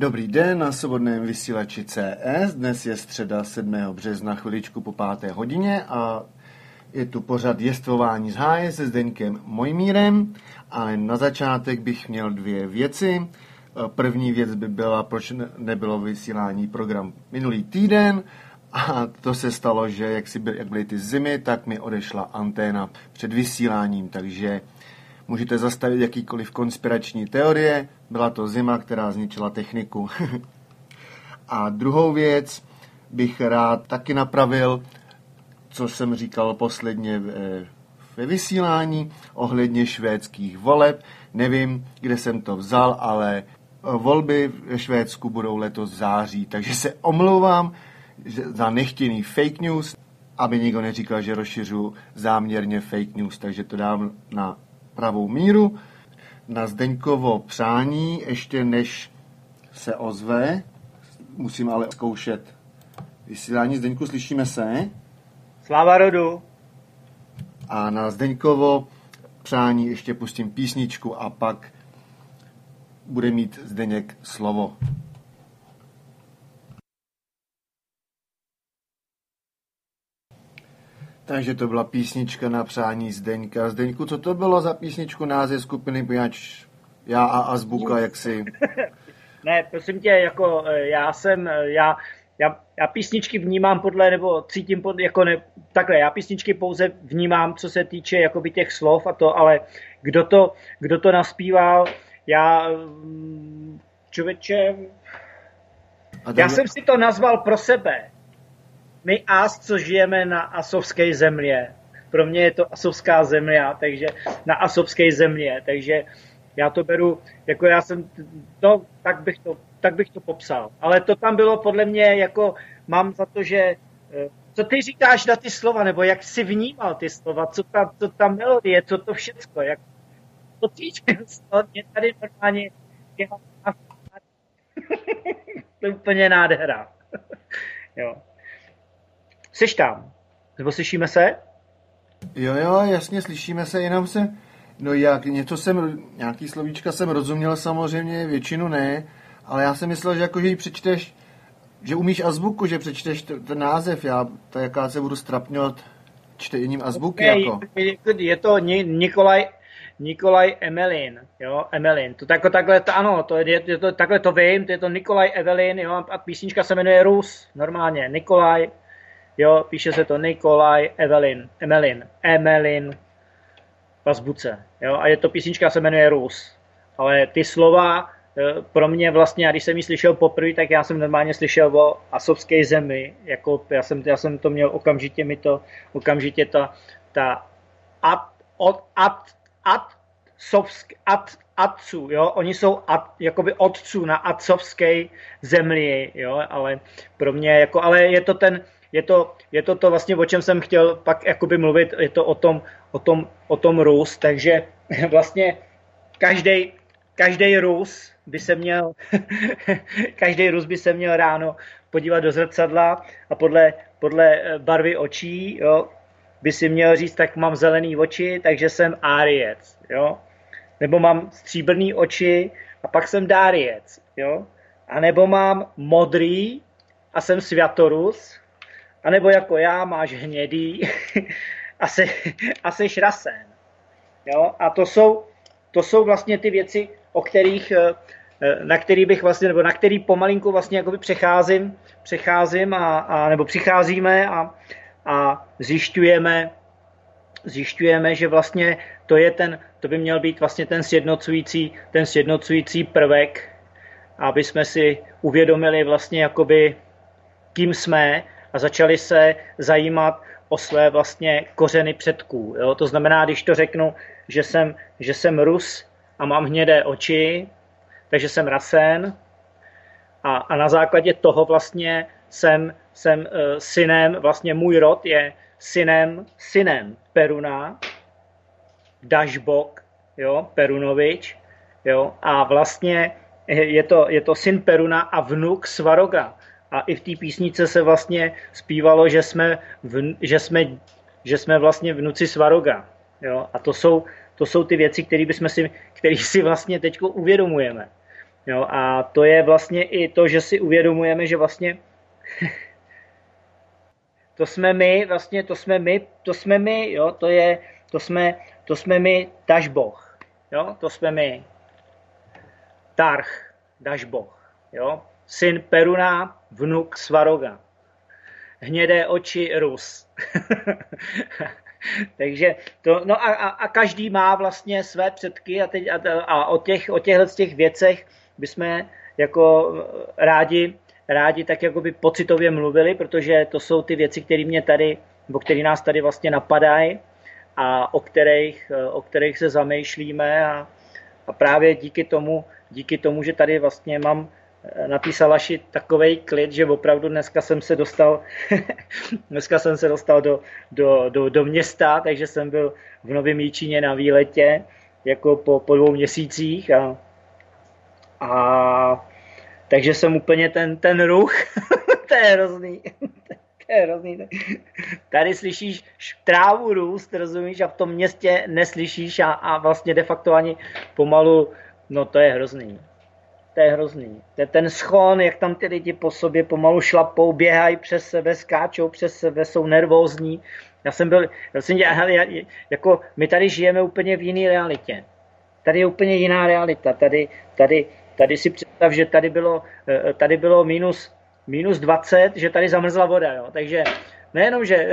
Dobrý den na svobodném vysílači CS. Dnes je středa 7. března, chviličku po 5. hodině a je tu pořad Jestvování z háje se Zdeňkem Mojmírem, ale na začátek bych měl dvě věci. První věc by byla, proč nebylo vysílání program minulý týden, a to se stalo, že jak byly ty zimy, tak mi odešla anténa před vysíláním, takže můžete zastavit jakýkoliv konspirační teorie, byla to zima, která zničila techniku. A druhou věc bych rád taky napravil, co jsem říkal posledně ve vysílání ohledně švédských voleb. Nevím, kde jsem to vzal, ale volby ve Švédsku budou letos v září, takže se omlouvám za nechtěný fake news, aby nikdo neříkal, že rozšiřuji záměrně fake news, takže to dám na pravou míru. Na Zdeňkovo přání, ještě než se ozve, musím ale zkoušet vysílání. Zdeňku, slyšíme se? Sláva rodu. A na Zdeňkovo přání ještě pustím písničku a pak bude mít Zdeněk slovo. Takže to byla písnička na přání Zdeňka. Zdeňku, co to bylo za písničku, název skupiny, poněvadž já a Azbuka, jak si... Ne, prosím tě, jako já písničky vnímám podle, nebo cítím podle, jako ne, takhle, já písničky pouze vnímám, co se týče jakoby těch slov a to, ale kdo to naspíval, člověče, já jsem si to nazval pro sebe. My co žijeme na Asovské země. Pro mě je to Asovská země, takže na Asovské země, takže já to beru, jako já jsem, tak bych to popsal. Ale to tam bylo podle mě, jako mám za to, že, co ty říkáš na ty slova, nebo jak jsi vnímal ty slova, co ta melodie, co to všecko, jak to cítil, mě tady normálně to je úplně nádhera. Jo. Jsi tam? Nebo slyšíme se? Jo, jasně, slyšíme se, jenom se... No nějaký slovíčka jsem rozuměl samozřejmě, většinu ne, ale já jsem myslel, že jako, že ji přečteš, že umíš azbuku, že přečteš ten název, jaká se budu strapňovat čtením azbuky, jako. Je to Nikolaj Emelin, jo, Emelin, to takhle, ano, takhle to vím, to je to Nikolaj Evelyn, jo, a písnička se jmenuje Rus, normálně, Nikolaj, jo, píše se to Nikolaj Emelin v azbuce, jo, a je to písnička se jmenuje Rus, ale ty slova pro mě vlastně, a když jsem ji slyšel poprvé, tak já jsem normálně slyšel o Asovské zemi, jako já jsem to měl okamžitě ta Atců, jo, oni jsou jakoby otců na Atsovské zemi, jo, ale pro mě jako, ale je to vlastně, o čem jsem chtěl pak jakoby mluvit, je to o tom Rus, takže vlastně každý Rus by se měl ráno podívat do zrcadla a podle barvy očí, jo, by si měl říct, tak mám zelený oči, takže jsem Áriec, jo, nebo mám stříbrný oči a pak jsem Dáriec, jo, a nebo mám modrý a jsem Sviatorus, a nebo jako já máš hnědý a seš Rasen, jo, a to jsou vlastně ty věci, o kterých, na který bych vlastně, nebo na který pomalinku vlastně jakoby přecházím nebo přicházíme a zjišťujeme, že vlastně to by měl být vlastně ten sjednocující prvek, aby jsme si uvědomili vlastně jakoby, kým jsme a začali se zajímat o své vlastně kořeny předků. Jo? To znamená, když to řeknu, že jsem Rus a mám hnědé oči, takže jsem Rasen a na základě toho vlastně jsem synem, vlastně můj rod je synem Peruna, Dažbok, jo, Perunovič, jo, a vlastně je to syn Peruna a vnuk Svaroga. A i v té písnice se vlastně zpívalo, že jsme vlastně vnuci Svaroga. Jo? A to jsou ty věci, které si vlastně teď uvědomujeme. Jo, a to je vlastně i to, že si uvědomujeme, že vlastně to jsme my, vlastně to jsme my, jo, to jsme my, Dažboh, jo, to jsme my, Tarch, Dažboh, jo, syn Peruna, vnuk Svaroga, hnědé oči Rus. Takže to, no a každý má vlastně své předky a o těchto věcech bychom jako rádi tak jakoby pocitově mluvili, protože to jsou ty věci, které nás tady vlastně napadají a o kterých se zamýšlíme a právě díky tomu, že tady vlastně mám na té Salaši takovej klid, že opravdu dneska jsem se dostal do města, takže jsem byl v Novém Jičíně na výletě jako po 2 měsících a takže jsem úplně ten ruch, to je hrozný. Tady slyšíš trávu růst, rozumíš, a v tom městě neslyšíš a vlastně de facto ani pomalu, no to je hrozný. To je hrozný. Ten schon, jak tam ty lidi po sobě pomalu šlapou, běhají přes sebe, skáčou přes sebe, jsou nervózní. Jako my tady žijeme úplně v jiné realitě. Tady je úplně jiná realita. Tady si představ, že tady bylo minus 20, že tady zamrzla voda. Jo? Takže nejenom, že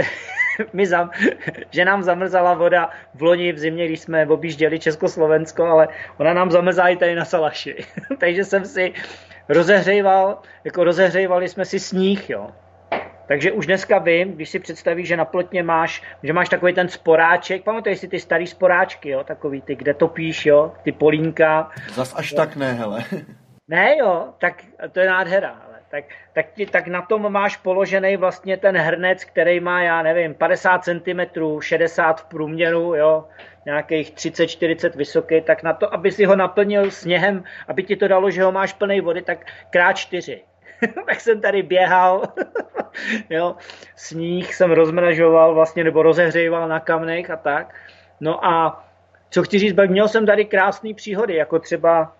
nám zamrzala voda v loni v zimě, když jsme objížděli Československo, ale ona nám zamrzá i tady na Salaši. Takže jsem si rozehřívali jsme si sníh, jo. Takže už dneska vím, když si představíš, že na plotně máš takový ten sporáček, pamatuješ si ty starý sporáčky, jo, takový ty, kde topíš, jo, ty polínka. Zas až tak ne, hele. Ne, jo, tak to je nádhera. Tak na tom máš položený vlastně ten hrnec, který má, já nevím, 50 cm, 60 v průměru, jo, nějakých 30-40 vysoký, tak na to, aby si ho naplnil sněhem, aby ti to dalo, že ho máš plný vody, tak krát 4. Tak jsem tady běhal, jo, sníh jsem rozmražoval vlastně, nebo rozehříval na kamnech a tak. No a co chci říct, měl jsem tady krásné příhody, jako třeba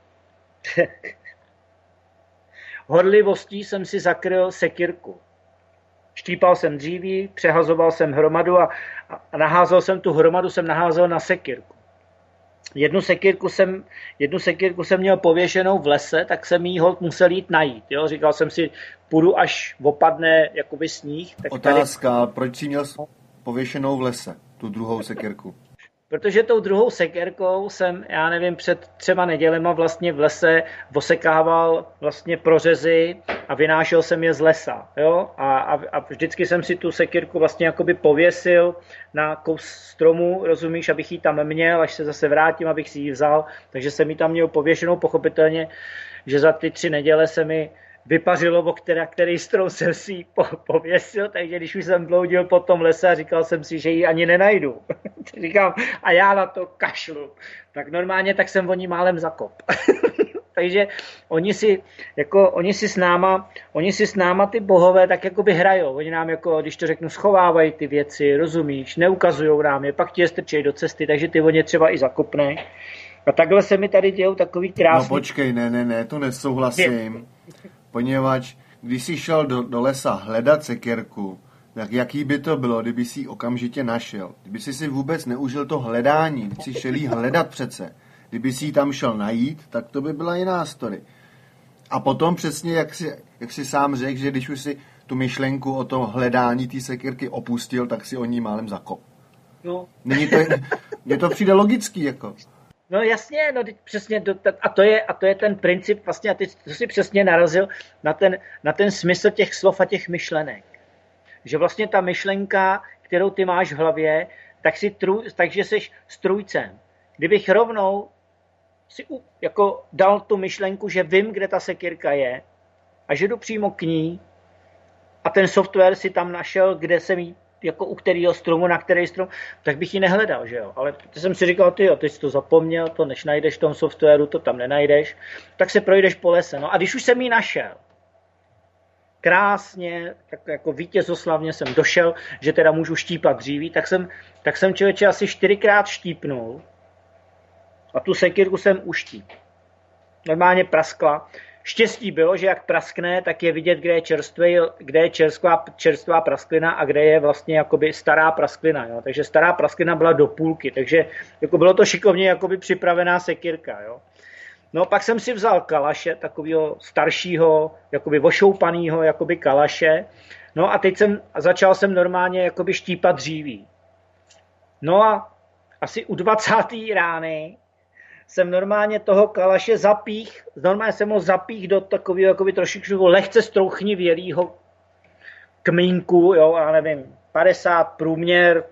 horlivostí jsem si zakryl sekyrku. Štípal jsem dříví, přehazoval jsem hromadu a naházel jsem tu hromadu, naházel na sekyrku. Jednu sekyrku jsem měl pověšenou v lese, tak jsem jí holt musel jít najít. Jo? Říkal jsem si, půjdu, až opadne jakoby sníh. Tak otázka, proč jsi měl pověšenou v lese, tu druhou sekyrku? Protože tou druhou sekérkou jsem, já nevím, před 3 nedělema vlastně v lese osekával vlastně prořezy a vynášel jsem je z lesa. Jo? A vždycky jsem si tu sekírku vlastně jakoby pověsil na kus stromu, rozumíš, abych ji tam měl, až se zase vrátím, abych si ji vzal. Takže jsem ji tam měl pověšenou, pochopitelně, že za ty 3 neděle se mi vypařilo, který strom jsem si ji pověsil, takže když už jsem bloudil po tom lese a říkal jsem si, že ji ani nenajdu. Říkám, a já na to kašlu. Tak normálně tak jsem o ní málem zakop. Takže oni si s náma ty bohové tak jakoby hrajou. Oni nám, jako, když to řeknu, schovávají ty věci, rozumíš, neukazujou nám je, pak ti je strčejí do cesty, takže ty o ně třeba i zakopneš. A takhle se mi tady dějou takový krásný... No počkej, ne, to nesouhlasím. Poněvadž, když jsi šel do lesa hledat sekyrku, tak jaký by to bylo, kdyby jsi ji okamžitě našel? Kdyby jsi vůbec neužil to hledání, kdyby jsi šel jí hledat přece. Kdyby jsi ji tam šel najít, tak to by byla jiná story. A potom přesně, jak jsi sám řekl, že když už si tu myšlenku o tom hledání té sekyrky opustil, tak si o ní málem zakop. No. Mně to přijde logický, jako. No jasně, no přesně, a to je ten princip vlastně, a ty si přesně narazil na ten smysl těch slov a těch myšlenek. Že vlastně ta myšlenka, kterou ty máš v hlavě, takže jsi strůjcem. Kdybych rovnou si jako dal tu myšlenku, že vím, kde ta sekyrka je a že jdu přímo k ní a ten software si tam našel, kde jsem jí jako u kterého stromu, na který strom, tak bych ji nehledal, že jo. Ale jsem si říkal, ty jsi to zapomněl, to než najdeš v tom softwaru, to tam nenajdeš, tak se projdeš po lese. No a když už jsem ji našel, krásně, tak jako vítězoslavně jsem došel, že teda můžu štípat dříví, tak jsem člověče asi 4krát štípnul a tu sekyrku jsem uštíp. normálně praskla. Štěstí bylo, že jak praskne, tak je vidět, kde je čerstvá prasklina a kde je vlastně jakoby stará prasklina. Jo? Takže stará prasklina byla do půlky, takže jako bylo to šikovně jakoby připravená sekírka. Jo? No pak jsem si vzal kalaše, takového staršího, jakoby ošoupanýho jakoby kalaše. No a teď začal jsem normálně jakoby štípat dříví. No a asi u 20. rány jsem normálně toho kalaše normálně jsem ho zapích do takového jakoby trošičku lehce strouchnivělýho kmínku, jo, já nevím, 50 průměr,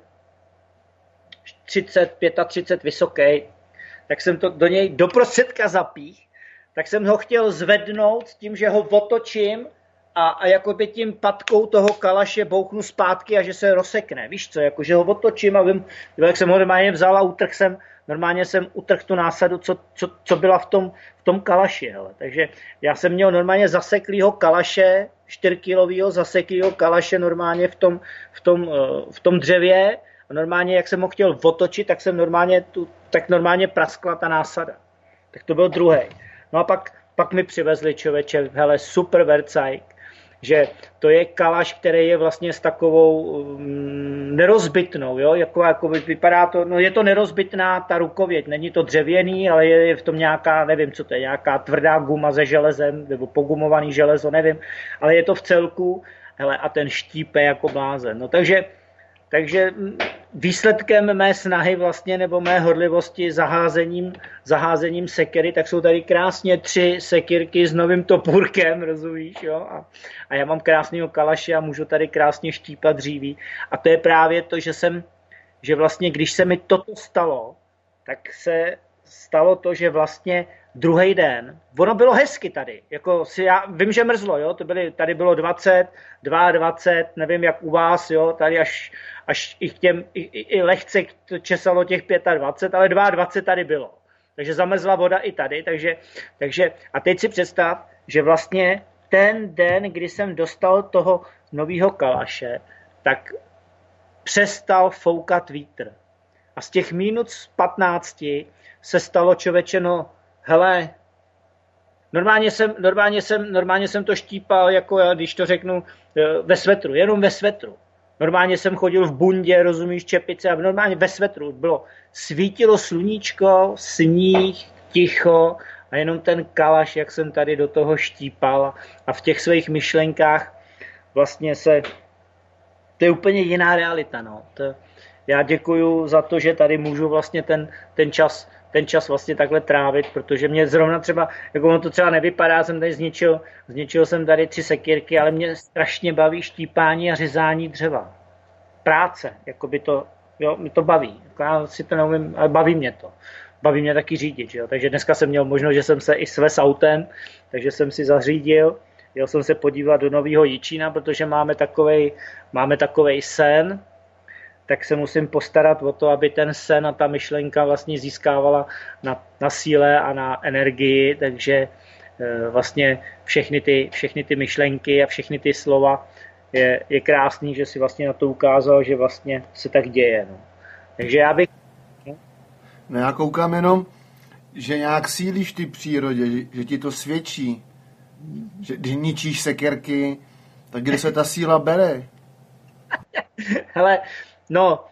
30, 35 vysoký, tak jsem to do něj do prostředka zapích, tak jsem ho chtěl zvednout s tím, že ho otočím a jakoby tím patkou toho kalaše bouchnu zpátky a že se rozsekne, víš co, jako že ho otočím a vím, jak jsem ho normálně vzal a normálně jsem utrhl tu násadu, co byla v tom kalaši, hele. Takže já jsem měl normálně zaseklýho kalaše, 4kilovýho zaseklýho kalaše normálně v tom dřevě a normálně, jak jsem ho chtěl otočit, tak normálně praskla ta násada. Tak to byl druhý. No a pak mi přivezli člověče, hele, super vercajk, že to je kalaš, který je vlastně s takovou nerozbitnou, jo, jako vypadá to, no je to nerozbitná ta rukověď, není to dřevěný, ale je v tom nějaká, nevím, co to je, nějaká tvrdá guma se železem, nebo pogumovaný železo, nevím, ale je to v celku, hele, a ten štípe jako blázen, no takže výsledkem mé snahy vlastně, nebo mé horlivosti zaházením sekery, tak jsou tady krásně 3 sekirky s novým topůrkem, rozumíš, jo? A já mám krásného kalaše a můžu tady krásně štípat dříví. A to je právě to, že vlastně, když se mi toto stalo, tak se stalo to, že vlastně druhý den, ono bylo hezky tady, jako já vím, že mrzlo, jo, tady bylo 20, 22, nevím jak u vás, jo, tady až i lehce česalo těch 25, ale 22 tady bylo. Takže zamrzla voda i tady, takže a teď si představ, že vlastně ten den, kdy jsem dostal toho nového kalaše, tak přestal foukat vítr. A z těch minus 15 se stalo, člověče, no hele, normálně jsem to štípal, jako já, když to řeknu, ve svetru, jenom ve svetru. Normálně jsem chodil v bundě, rozumíš, čepice, a normálně ve svetru svítilo sluníčko, sníh, ticho a jenom ten kalaš, jak jsem tady do toho štípal a v těch svých myšlenkách vlastně to je úplně jiná realita, no. Já děkuju za to, že tady můžu vlastně ten čas vlastně takhle trávit, protože mě zrovna třeba, jako ono to třeba nevypadá, jsem tady zničil jsem tady 3 sekírky, ale mě strašně baví štípání a řezání dřeva. Práce, jako by to, jo, mi to baví. Já si to neumím, ale baví mě to. Baví mě taky řídit, jo. Takže dneska jsem měl možnost, že jsem se i svez autem, takže jsem si zařídil, jel jsem se podívat do Nového Jičína, protože máme takovej sen, tak se musím postarat o to, aby ten sen a ta myšlenka vlastně získávala na síle a na energii, takže vlastně všechny ty myšlenky a všechny ty slova je krásný, že si vlastně na to ukázal, že vlastně se tak děje. No. Takže já bych... No já koukám jenom, že nějak sílíš ty přírodě, že ti to svědčí, že když ničíš sekerky, tak kde se ta síla bere? Hele, no,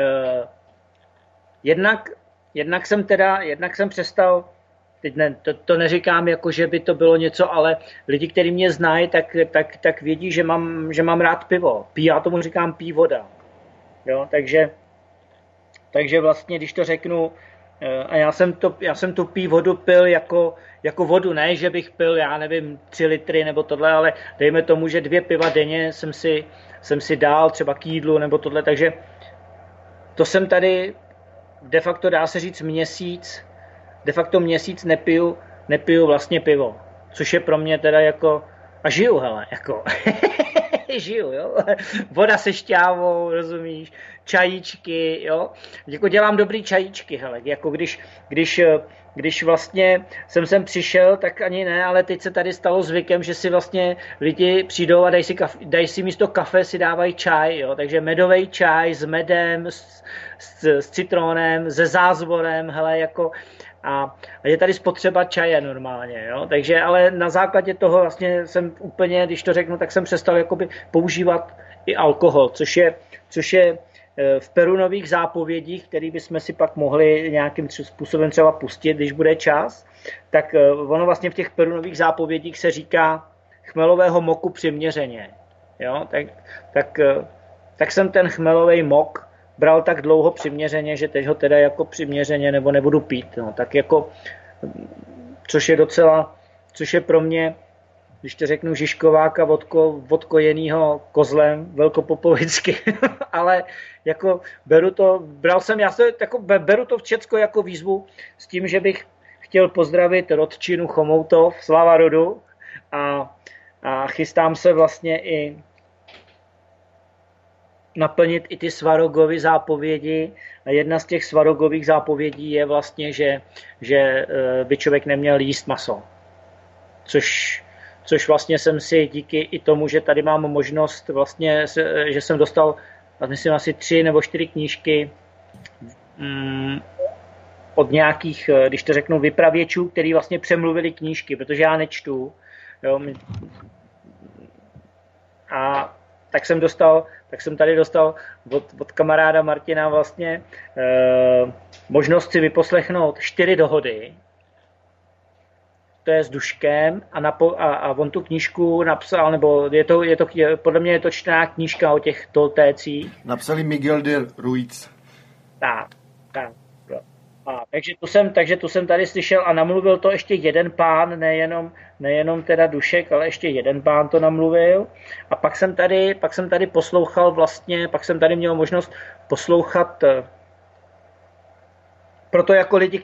jednak jsem přestal, teď ne, to neříkám jako, že by to bylo něco, ale lidi, kteří mě znají, tak vědí, že mám rád pivo. Já tomu říkám pí voda. Jo, takže vlastně, když to řeknu, a já jsem tu pí vodu pil jako vodu, ne, že bych pil, já nevím, 3 litry nebo tohle, ale dejme tomu, že 2 piva denně jsem si dal třeba k jídlu nebo tohle, takže to jsem tady de facto, dá se říct, měsíc nepiju vlastně pivo, což je pro mě teda jako, a žiju, hele, jako, žiju, jo, voda se šťávou, rozumíš, čajíčky, jo, jako dělám dobrý čajíčky, hele, jako když vlastně jsem sem přišel, tak ani ne, ale teď se tady stalo zvykem, že si vlastně lidi přijdou a dají si místo kafe si dávají čaj, jo, takže medový čaj s medem, s citronem, se zázvorem, hele, jako a je tady spotřeba čaje normálně, jo? Takže ale na základě toho vlastně jsem úplně, když to řeknu, tak jsem přestal jakoby používat i alkohol, což je v Perunových zápovědích, který bychom si pak mohli nějakým způsobem třeba pustit, když bude čas, tak ono vlastně v těch Perunových zápovědích se říká chmelového moku přiměřeně. Jo? Tak jsem ten chmelový mok bral tak dlouho přiměřeně, že teď ho teda jako přiměřeně nebo nebudu pít. No. Tak jako, což je pro mě, když to řeknu, Žižkováka odkojenýho kozlem velkopopovicky, ale jako beru to všecko jako výzvu s tím, že bych chtěl pozdravit rodčinu Chomoutov, sláva rodu, a chystám se vlastně i naplnit i ty Svarogovy zápovědi. A jedna z těch Svarogových zápovědí je vlastně, že by člověk neměl jíst maso. Což vlastně jsem si díky i tomu, že tady mám možnost vlastně, že jsem dostal, myslím, asi 3 nebo 4 knížky od nějakých, když to řeknu, vypravěčů, který vlastně přemluvili knížky, protože já nečtu. Jo, a tak jsem tady dostal od kamaráda Martina vlastně možnost si vyposlechnout 4 dohody. To je s Duškem a on tu knížku napsal, nebo podle mě je to čtená knížka o těch Toltécích. Napsali Miguel de Ruiz. Tak. Takže to jsem tady slyšel a namluvil to ještě jeden pán, nejenom teda Dušek, ale ještě jeden pán to namluvil. A pak jsem tady poslouchal vlastně, pak jsem tady měl možnost poslouchat proto jako lidi,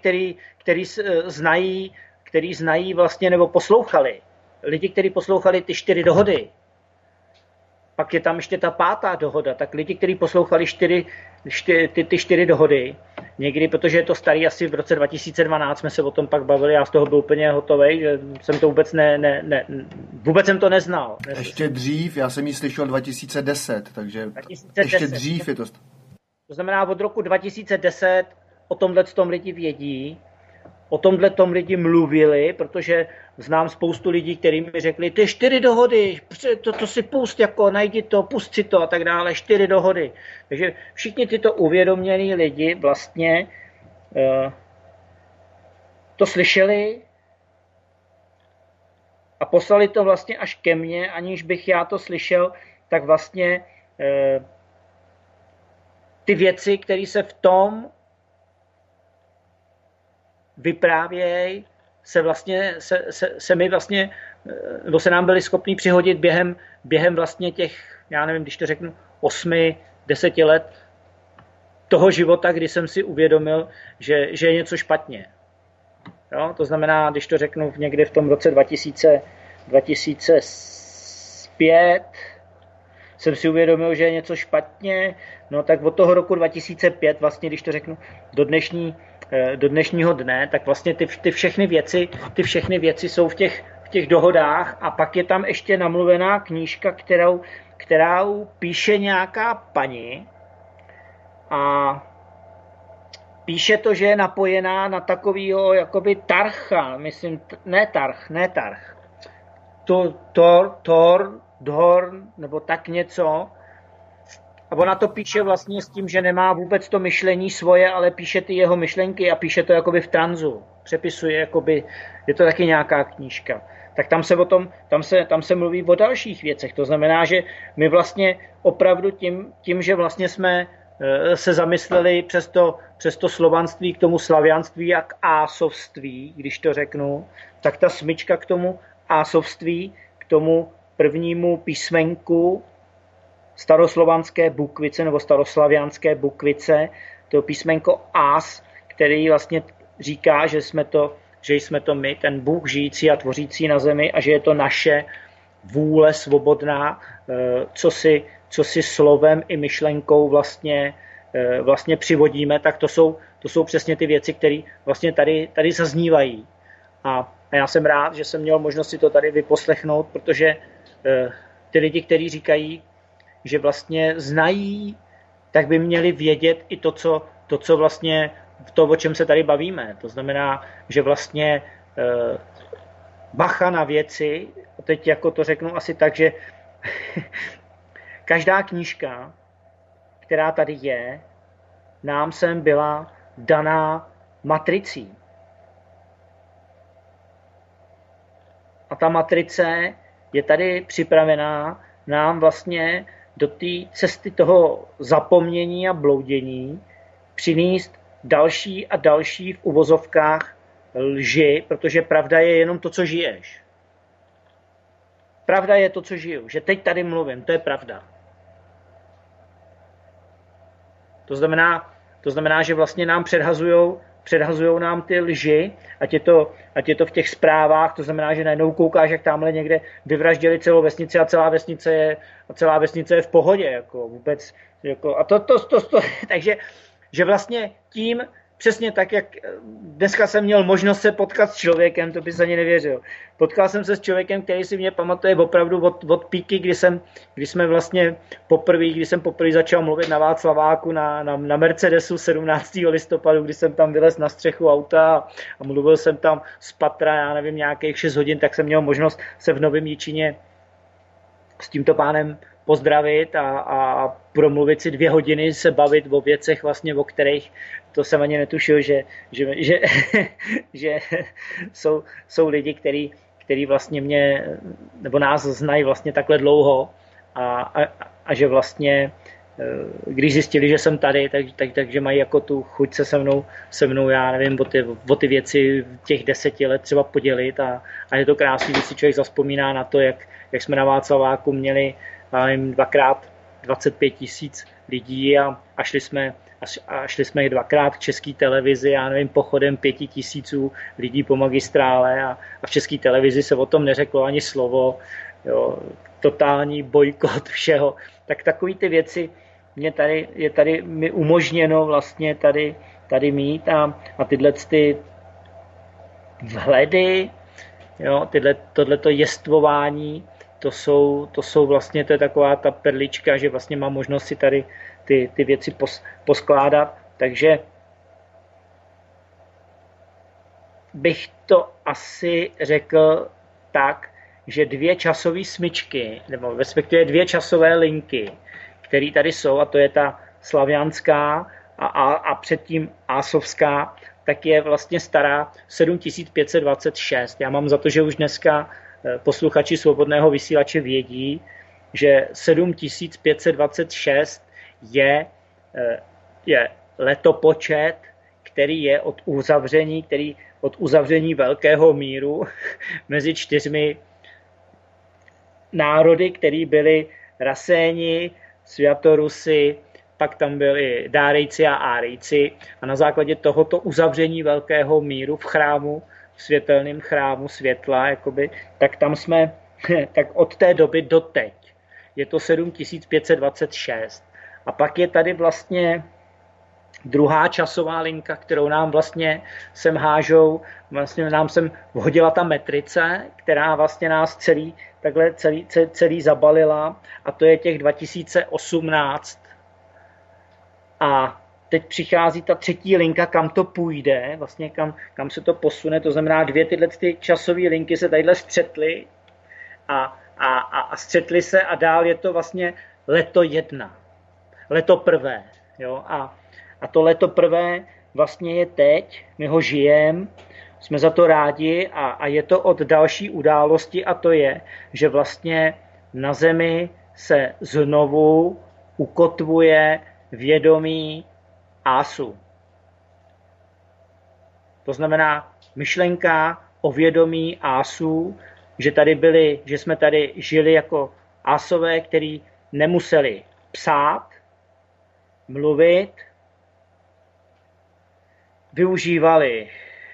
kteří znají vlastně, nebo poslouchali. Lidi, kteří poslouchali ty 4 dohody. Pak je tam ještě ta 5. dohoda. Tak lidi, kteří poslouchali ty 4 dohody, někdy, protože je to starý, asi v roce 2012 jsme se o tom pak bavili, já z toho byl úplně hotovej, že jsem to vůbec jsem to neznal. Ještě dřív, já jsem ji slyšel 2010, takže 2010, ještě dřív je to. To znamená, od roku 2010 o tomhle tom lidi vědí, o tomhle tom lidi mluvili, protože znám spoustu lidí, kteří mi řekli, ty 4 dohody, to si pust, jako najdi to, pust si to a tak dále, 4 dohody. Takže všichni tyto uvědomělí lidi vlastně to slyšeli a poslali to vlastně až ke mně, aniž bych já to slyšel, tak vlastně ty věci, které se v tom vyprávěj, se nám byli schopni přihodit během vlastně těch, já nevím, když to řeknu, 8-10 let toho života, kdy jsem si uvědomil, že je něco špatně. Jo? To znamená, když to řeknu někdy v tom roce 2005, jsem si uvědomil, že je něco špatně, no tak od toho roku 2005, vlastně, když to řeknu, do dnešního dne, tak vlastně ty všechny věci jsou v těch dohodách a pak je tam ještě namluvená knížka, kterou píše nějaká paní a píše to, že je napojená na takovýho jakoby tarcha, myslím, ne tarch, Dorn, nebo tak něco. A ona to píše vlastně s tím, že nemá vůbec to myšlení svoje, ale píše ty jeho myšlenky a píše to jakoby v tranzu. Přepisuje, jakoby, je to taky nějaká knížka. Tak tam se mluví o dalších věcech. To znamená, že my vlastně opravdu tím že vlastně jsme se zamysleli přes to slovanství k tomu slavianství a k ásovství, když to řeknu, tak ta smyčka k tomu ásovství, k tomu prvnímu písmenku staroslovanské bukvice nebo staroslavianské bukvice, to písmenko ás, který vlastně říká, že jsme to my, ten Bůh žijící a tvořící na zemi a že je to naše vůle svobodná, co si slovem i myšlenkou vlastně přivodíme, tak to jsou přesně ty věci, které vlastně tady zaznívají. A já jsem rád, že jsem měl možnost si to tady vyposlechnout, protože ty lidi, kteří říkají, že vlastně znají, tak by měli vědět i to, co vlastně to, o čem se tady bavíme. To znamená, že vlastně bacha na věci, teď jako to řeknu asi tak, že každá knížka, která tady je, nám sem byla daná matricí. A ta matrice je tady připravená nám vlastně do té cesty toho zapomnění a bloudění přinést další a další v uvozovkách lži, protože pravda je jenom to, co žiješ. Pravda je to, co žiju. Že teď tady mluvím, to je pravda. To znamená, že vlastně nám předhazujou nám ty lži, ať je to v těch zprávách, to znamená, že najednou koukáš, jak tamhle někde vyvraždili celou vesnici a celá vesnice je v pohodě. Jako vůbec, jako, a takže že vlastně tím, přesně tak, jak dneska jsem měl možnost se potkat s člověkem, to bys ani nevěřil. Potkal jsem se s člověkem, který si mě pamatuje opravdu od píky, kdy jsem poprvé začal mluvit na Václaváku na Mercedesu 17. listopadu, kdy jsem tam vylez na střechu auta a mluvil jsem tam z patra, já nevím, nějakých 6 hodin, tak jsem měl možnost se v Novém Jičíně s tímto pánem pozdravit a promluvit si 2 hodiny, se bavit o věcech, vlastně, o kterých to jsem ani netušil, že jsou lidi, který vlastně mě nebo nás znají vlastně takhle dlouho a že vlastně když zjistili, že jsem tady, takže mají jako tu chuť se mnou já nevím, o ty věci těch 10 let třeba podělit a je to krásný, když si člověk zavzpomíná na to, jak jsme na Václaváku měli, já nevím, 2x 25 000 lidí a šli jsme 2x k České televizi, já nevím, pochodem 5 000 lidí po magistrále a v České televizi se o tom neřeklo ani slovo, jo, totální bojkot všeho. Tak takový ty věci je tady mi umožněno vlastně tady mít a tyhle ty vhledy, jo, tohleto jestvování, to jsou vlastně, to je taková ta perlička, že vlastně mám možnost si tady ty věci poskládat, takže bych to asi řekl tak, že 2 časové smyčky, nebo respektive 2 časové linky, které tady jsou, a to je ta slavianská a předtím ásovská, tak je vlastně stará 7526. Já mám za to, že už dneska posluchači Svobodného vysílače vědí, že 7526 je letopočet, který je od uzavření velkého míru mezi 4 národy, který byli Raséni, Sviatorusi, pak tam byli Dárejci a Árejci a na základě tohoto uzavření velkého míru v chrámu, v světelném chrámu světla, jakoby, tak tam jsme, tak od té doby do teď je to 7526. A pak je tady vlastně druhá časová linka, kterou nám vlastně sem hážou, vlastně nám sem vhodila ta metrice, která vlastně nás celý zabalila, a to je těch 2018. A teď přichází ta třetí linka, kam to půjde, vlastně kam se to posune, to znamená 2 tyhle ty časové linky se tadyhle střetly a střetly se a dál je to vlastně leto 1, leto prvé, jo, a to leto prvé vlastně je teď, my ho žijeme, jsme za to rádi a je to od další události, a to je, že vlastně na Zemi se znovu ukotvuje vědomí ásu. To znamená myšlenka o vědomí ásů, že jsme tady žili jako ásové, který nemuseli psát, mluvit, využívali.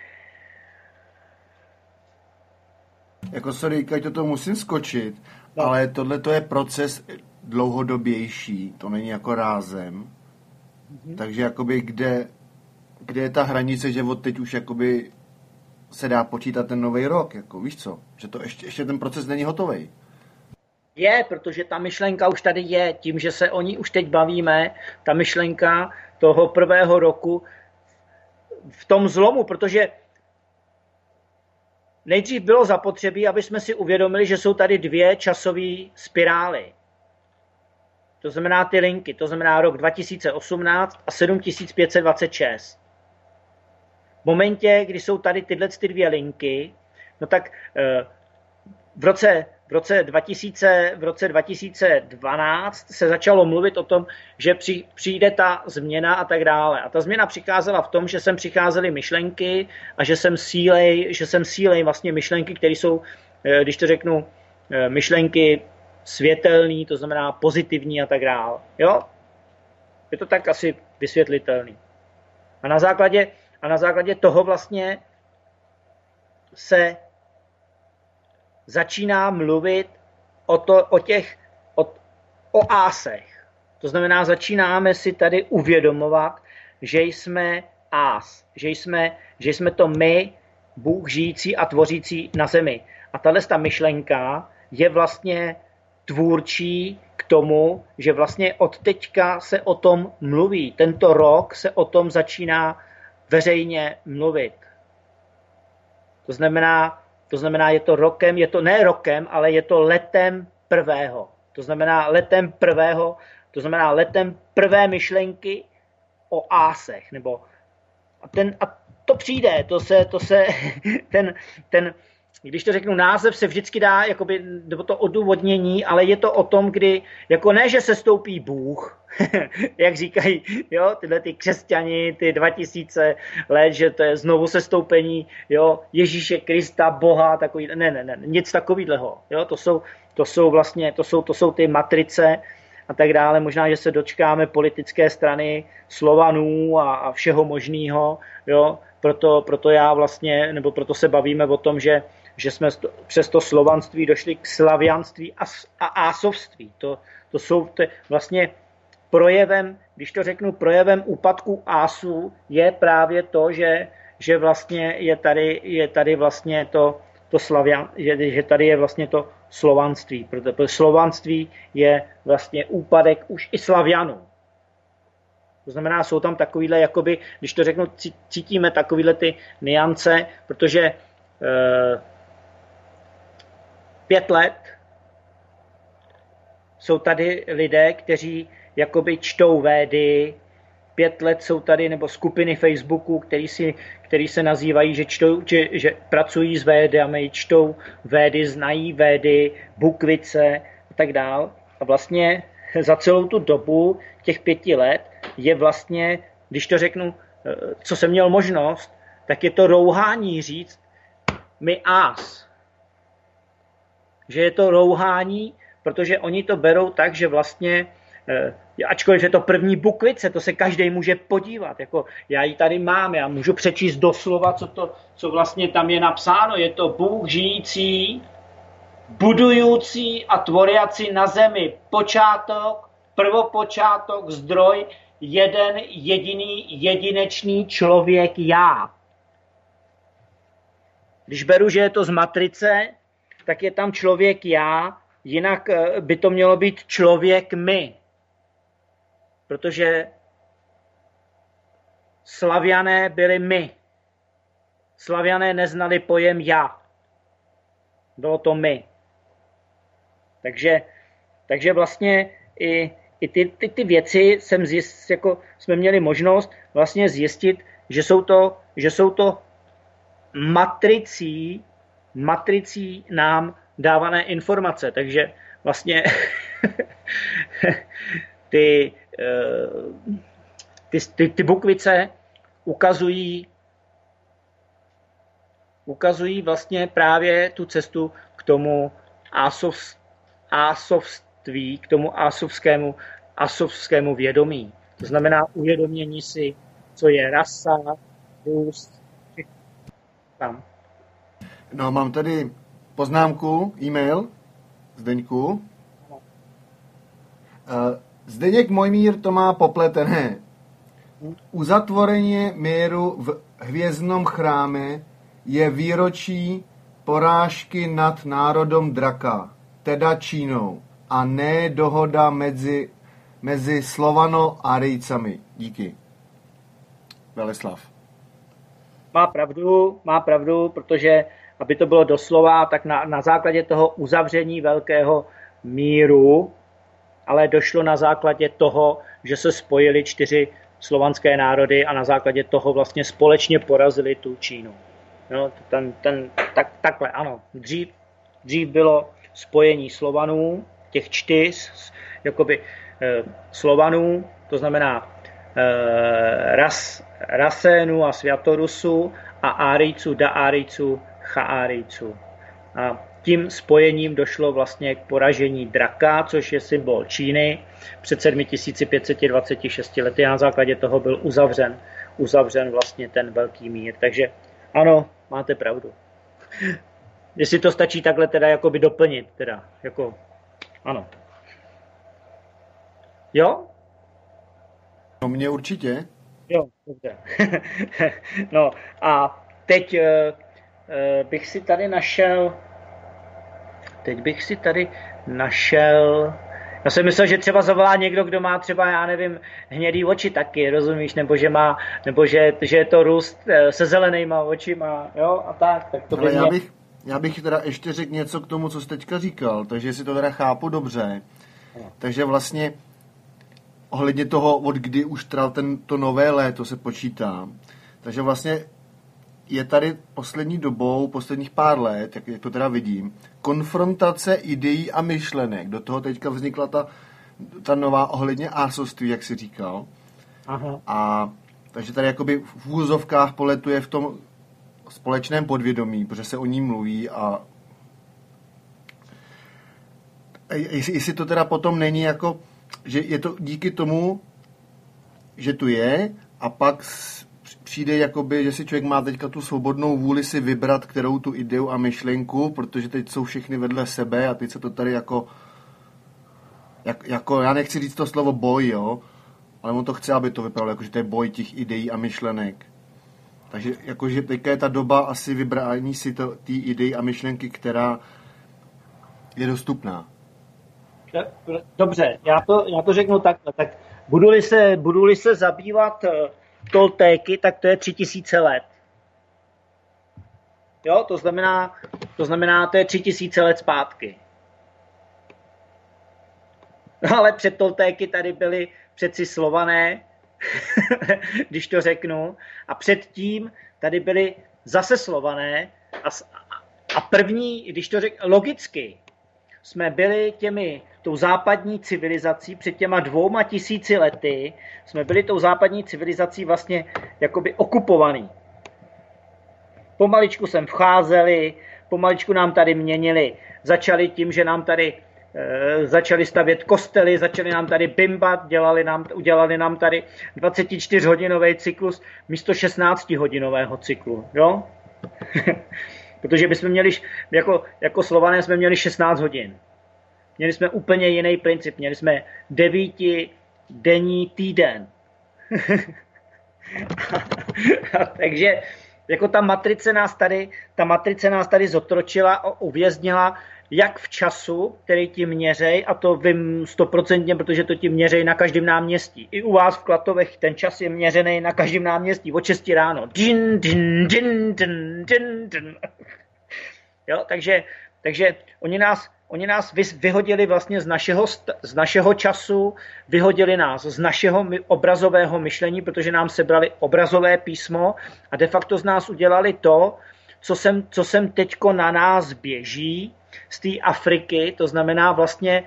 Jako sorry, Kaťo, to musím skočit, no. Ale tohle to je proces dlouhodobější, to není jako rázem. Takže jakoby kde je ta hranice, že od teď už jakoby se dá počítat ten nový rok, jako víš co? Že to ještě ten proces není hotový. Je, protože ta myšlenka už tady je, tím, že se o ní už teď bavíme, ta myšlenka toho prvého roku v tom zlomu, protože nejdřív bylo zapotřebí, aby jsme si uvědomili, že jsou tady dvě časové spirály. To znamená ty linky, to znamená rok 2018 a 7526. V momentě, kdy jsou tady tyhle dvě linky, no tak v roce 2012 se začalo mluvit o tom, že přijde ta změna a tak dále. A ta změna přicházela v tom, že sem přicházely myšlenky a že sem sílej vlastně myšlenky, které jsou, když to řeknu, myšlenky světelný, to znamená pozitivní a tak dále. Jo? Je to tak asi vysvětlitelný. A na základě toho vlastně se začíná mluvit o ásech. To znamená, začínáme si tady uvědomovat, že jsme ás, že jsme to my, Bůh žijící a tvořící na zemi. A tato myšlenka je vlastně tvůrčí k tomu, že vlastně od teďka se o tom mluví. Tento rok se o tom začíná veřejně mluvit. To znamená, je to rokem, je to ne rokem, ale je to letem prvého. To znamená letem prvé myšlenky o ásech. A to přijde, když to řeknu, název se vždycky dá, nebo to odůvodnění, ale je to o tom, kdy, jako ne, že se stoupí Bůh, jak říkají, jo, tyhle ty křesťani, ty 2000 let, že to je znovu sestoupení, jo, Ježíše Krista, Boha, takový, ne, nic takovýhleho, jo, to jsou ty matrice a tak dále, možná, že se dočkáme politické strany Slovanů a všeho možného, jo, proto já vlastně, nebo proto se bavíme o tom, že jsme přes to slovanství došli k slavianství a ásovství. To jsou vlastně projevem, když to řeknu, projevem úpadku ásů je právě to, že vlastně je tady vlastně to slavian, že tady je vlastně to slovanství. Protože slovanství je vlastně úpadek už i slavianů. To znamená, jsou tam takovýhle, jakoby, když to řeknu, cítíme takovýhle ty niance, protože 5 let jsou tady lidé, kteří jakoby čtou Védy, 5 let jsou tady, nebo skupiny Facebooku, který se nazývají, že pracují s Védami, čtou Védy, znají Védy, bukvice a tak dál. A vlastně za celou tu dobu těch 5 let je vlastně, když to řeknu, co jsem měl možnost, tak je to rouhání říct my ás. Že je to rouhání, protože oni to berou tak, že vlastně, ačkoliv je to první bukvice, to se každý může podívat. Jako já ji tady mám, já můžu přečíst doslova, co vlastně tam je napsáno. Je to Bůh žijící, budující a tvoriací na zemi. Počátok, prvopočátok, zdroj, jeden jediný, jedinečný člověk já. Když beru, že je to z matrice, tak je tam člověk já, jinak by to mělo být člověk my. Protože Slaviané byli my. Slaviané neznali pojem já. Bylo to my. Takže vlastně i ty věci jsme měli možnost vlastně zjistit, že jsou to matricí nám dávané informace. Takže vlastně ty bukvice ukazují vlastně právě tu cestu k tomu ásovství, k tomu ásovskému vědomí. To znamená uvědomění si, co je rasa, růst, tam. No, mám tady poznámku, e-mail, Zdeňku. Zdeněk Mojmír to má popletené. U zatvorení míru v hvězdnom chráme je výročí porážky nad národom draka, teda Čínou, a ne dohoda mezi Slovano a Rejcami. Díky. Veleslav. Má pravdu, protože aby to bylo doslova, tak na základě toho uzavření velkého míru, ale došlo na základě toho, že se spojily 4 slovanské národy a na základě toho vlastně společně porazili tu Čínu. No, takhle, ano. Dřív bylo spojení Slovanů, těch 4 jakoby, Slovanů, to znamená Rasénů a Svatorusů a Árijců, Daárijců, Chaárijců. A tím spojením došlo vlastně k poražení draka, což je symbol Číny, před 7526 lety. A na základě toho byl uzavřen vlastně ten velký mír. Takže ano, máte pravdu. Jestli to stačí takhle teda jakoby doplnit, teda, jako, ano. Jo? No mě určitě. Jo, dobře. No a teď bych si tady našel, já jsem myslel, že třeba zavolá někdo, kdo má třeba, já nevím, hnědý oči taky, rozumíš, nebo že je to Rus se zelenýma očima, jo, a tak to by mě... Já bych teda ještě řekl něco k tomu, co jsi teďka říkal, takže si to teda chápu dobře. Takže vlastně ohledně toho, od kdy už tral to nové léto se počítá. Takže vlastně je tady posledních pár let, jak to teda vidím, konfrontace ideí a myšlenek. Do toho teďka vznikla ta nová ohledně ásoství, jak jsi říkal. Aha. A takže tady jakoby v úzovkách poletuje v tom společném podvědomí, protože se o ní mluví a jestli to teda potom není jako, že je to díky tomu, že tu je a pak přijde jakoby, že si člověk má teďka tu svobodnou vůli si vybrat, kterou tu ideu a myšlenku, protože teď jsou všechny vedle sebe a teď se to tady jako já nechci říct to slovo boj, jo, ale on to chce, aby to vypadalo, jako že to je boj těch ideí a myšlenek. Takže jakože teďka je ta doba asi vybrání si té idei a myšlenky, která je dostupná. Dobře, já to řeknu takhle. Tak budu-li se zabývat Toltéky, tak to je 3000 let. Jo, to znamená, to je 3000 let zpátky. No, ale před Toltéky tady byli přeci Slované, když to řeknu, a předtím tady byli zase Slované a první, když to řeknu, logicky, jsme byli tou západní civilizací před těma 2000 lety, jsme byli tou západní civilizací vlastně jakoby okupovaný. Pomaličku sem vcházeli, pomaličku nám tady měnili, začali tím, že nám tady začali stavět kostely, začali nám tady bimbat, udělali nám tady 24-hodinový cyklus místo 16-hodinového cyklu, jo? Protože bychom měli, jako Slované jsme měli 16 hodin. Měli jsme úplně jiný princip, měli jsme 9denní týden. Takže jako ta matrice nás tady zotročila a uvěznila jak v času, který ti měřej, a to vím 100%, protože to ti měřej na každém náměstí. I u vás v Klatovech ten čas je měřený na každém náměstí od 6 ráno. Jo, takže oni nás vyhodili vlastně z našeho času, vyhodili nás z našeho obrazového myšlení, protože nám sebrali obrazové písmo a de facto z nás udělali to, co sem teďko na nás běží z té Afriky, to znamená vlastně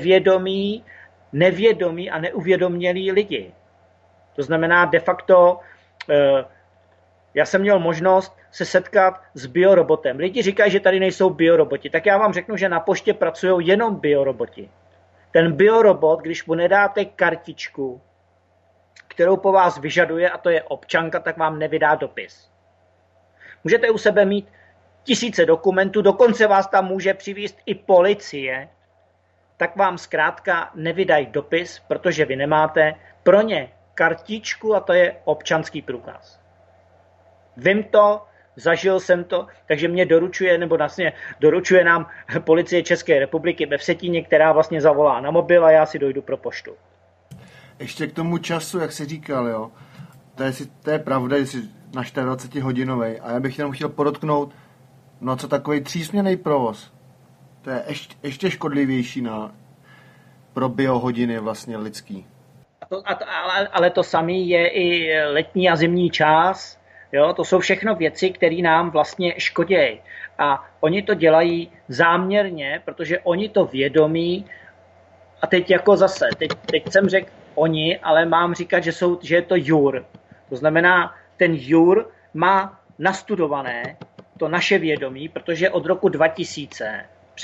nevědomí a neuvědomělí lidi. To znamená de facto, já jsem měl možnost se setkat s biorobotem. Lidi říkají, že tady nejsou bioroboti, tak já vám řeknu, že na poště pracují jenom bioroboti. Ten biorobot, když mu nedáte kartičku, kterou po vás vyžaduje, a to je občanka, tak vám nevydá dopis. Můžete u sebe mít tisíce dokumentů, dokonce vás tam může přivízt i policie, tak vám zkrátka nevydají dopis, protože vy nemáte pro ně kartičku a to je občanský průkaz. Vím to, zažil jsem to, takže mě doručuje nám policie České republiky ve Vsetíně, která vlastně zavolá na mobil a já si dojdu pro poštu. Ještě k tomu času, jak jsi říkal, jo, to je pravda, že na 24-hodinový. A já bych jenom chtěl podotknout, no co takový třísměnný provoz, to je ještě škodlivější pro biohodiny vlastně lidský. Ale to samé je i letní a zimní čas. Jo? To jsou všechno věci, které nám vlastně škodějí. A oni to dělají záměrně, protože oni to vědomí. A teď jako zase, teď jsem řekl oni, ale mám říkat, že je to JUR. To znamená, ten JUR má nastudované to naše vědomí, protože od roku 2000,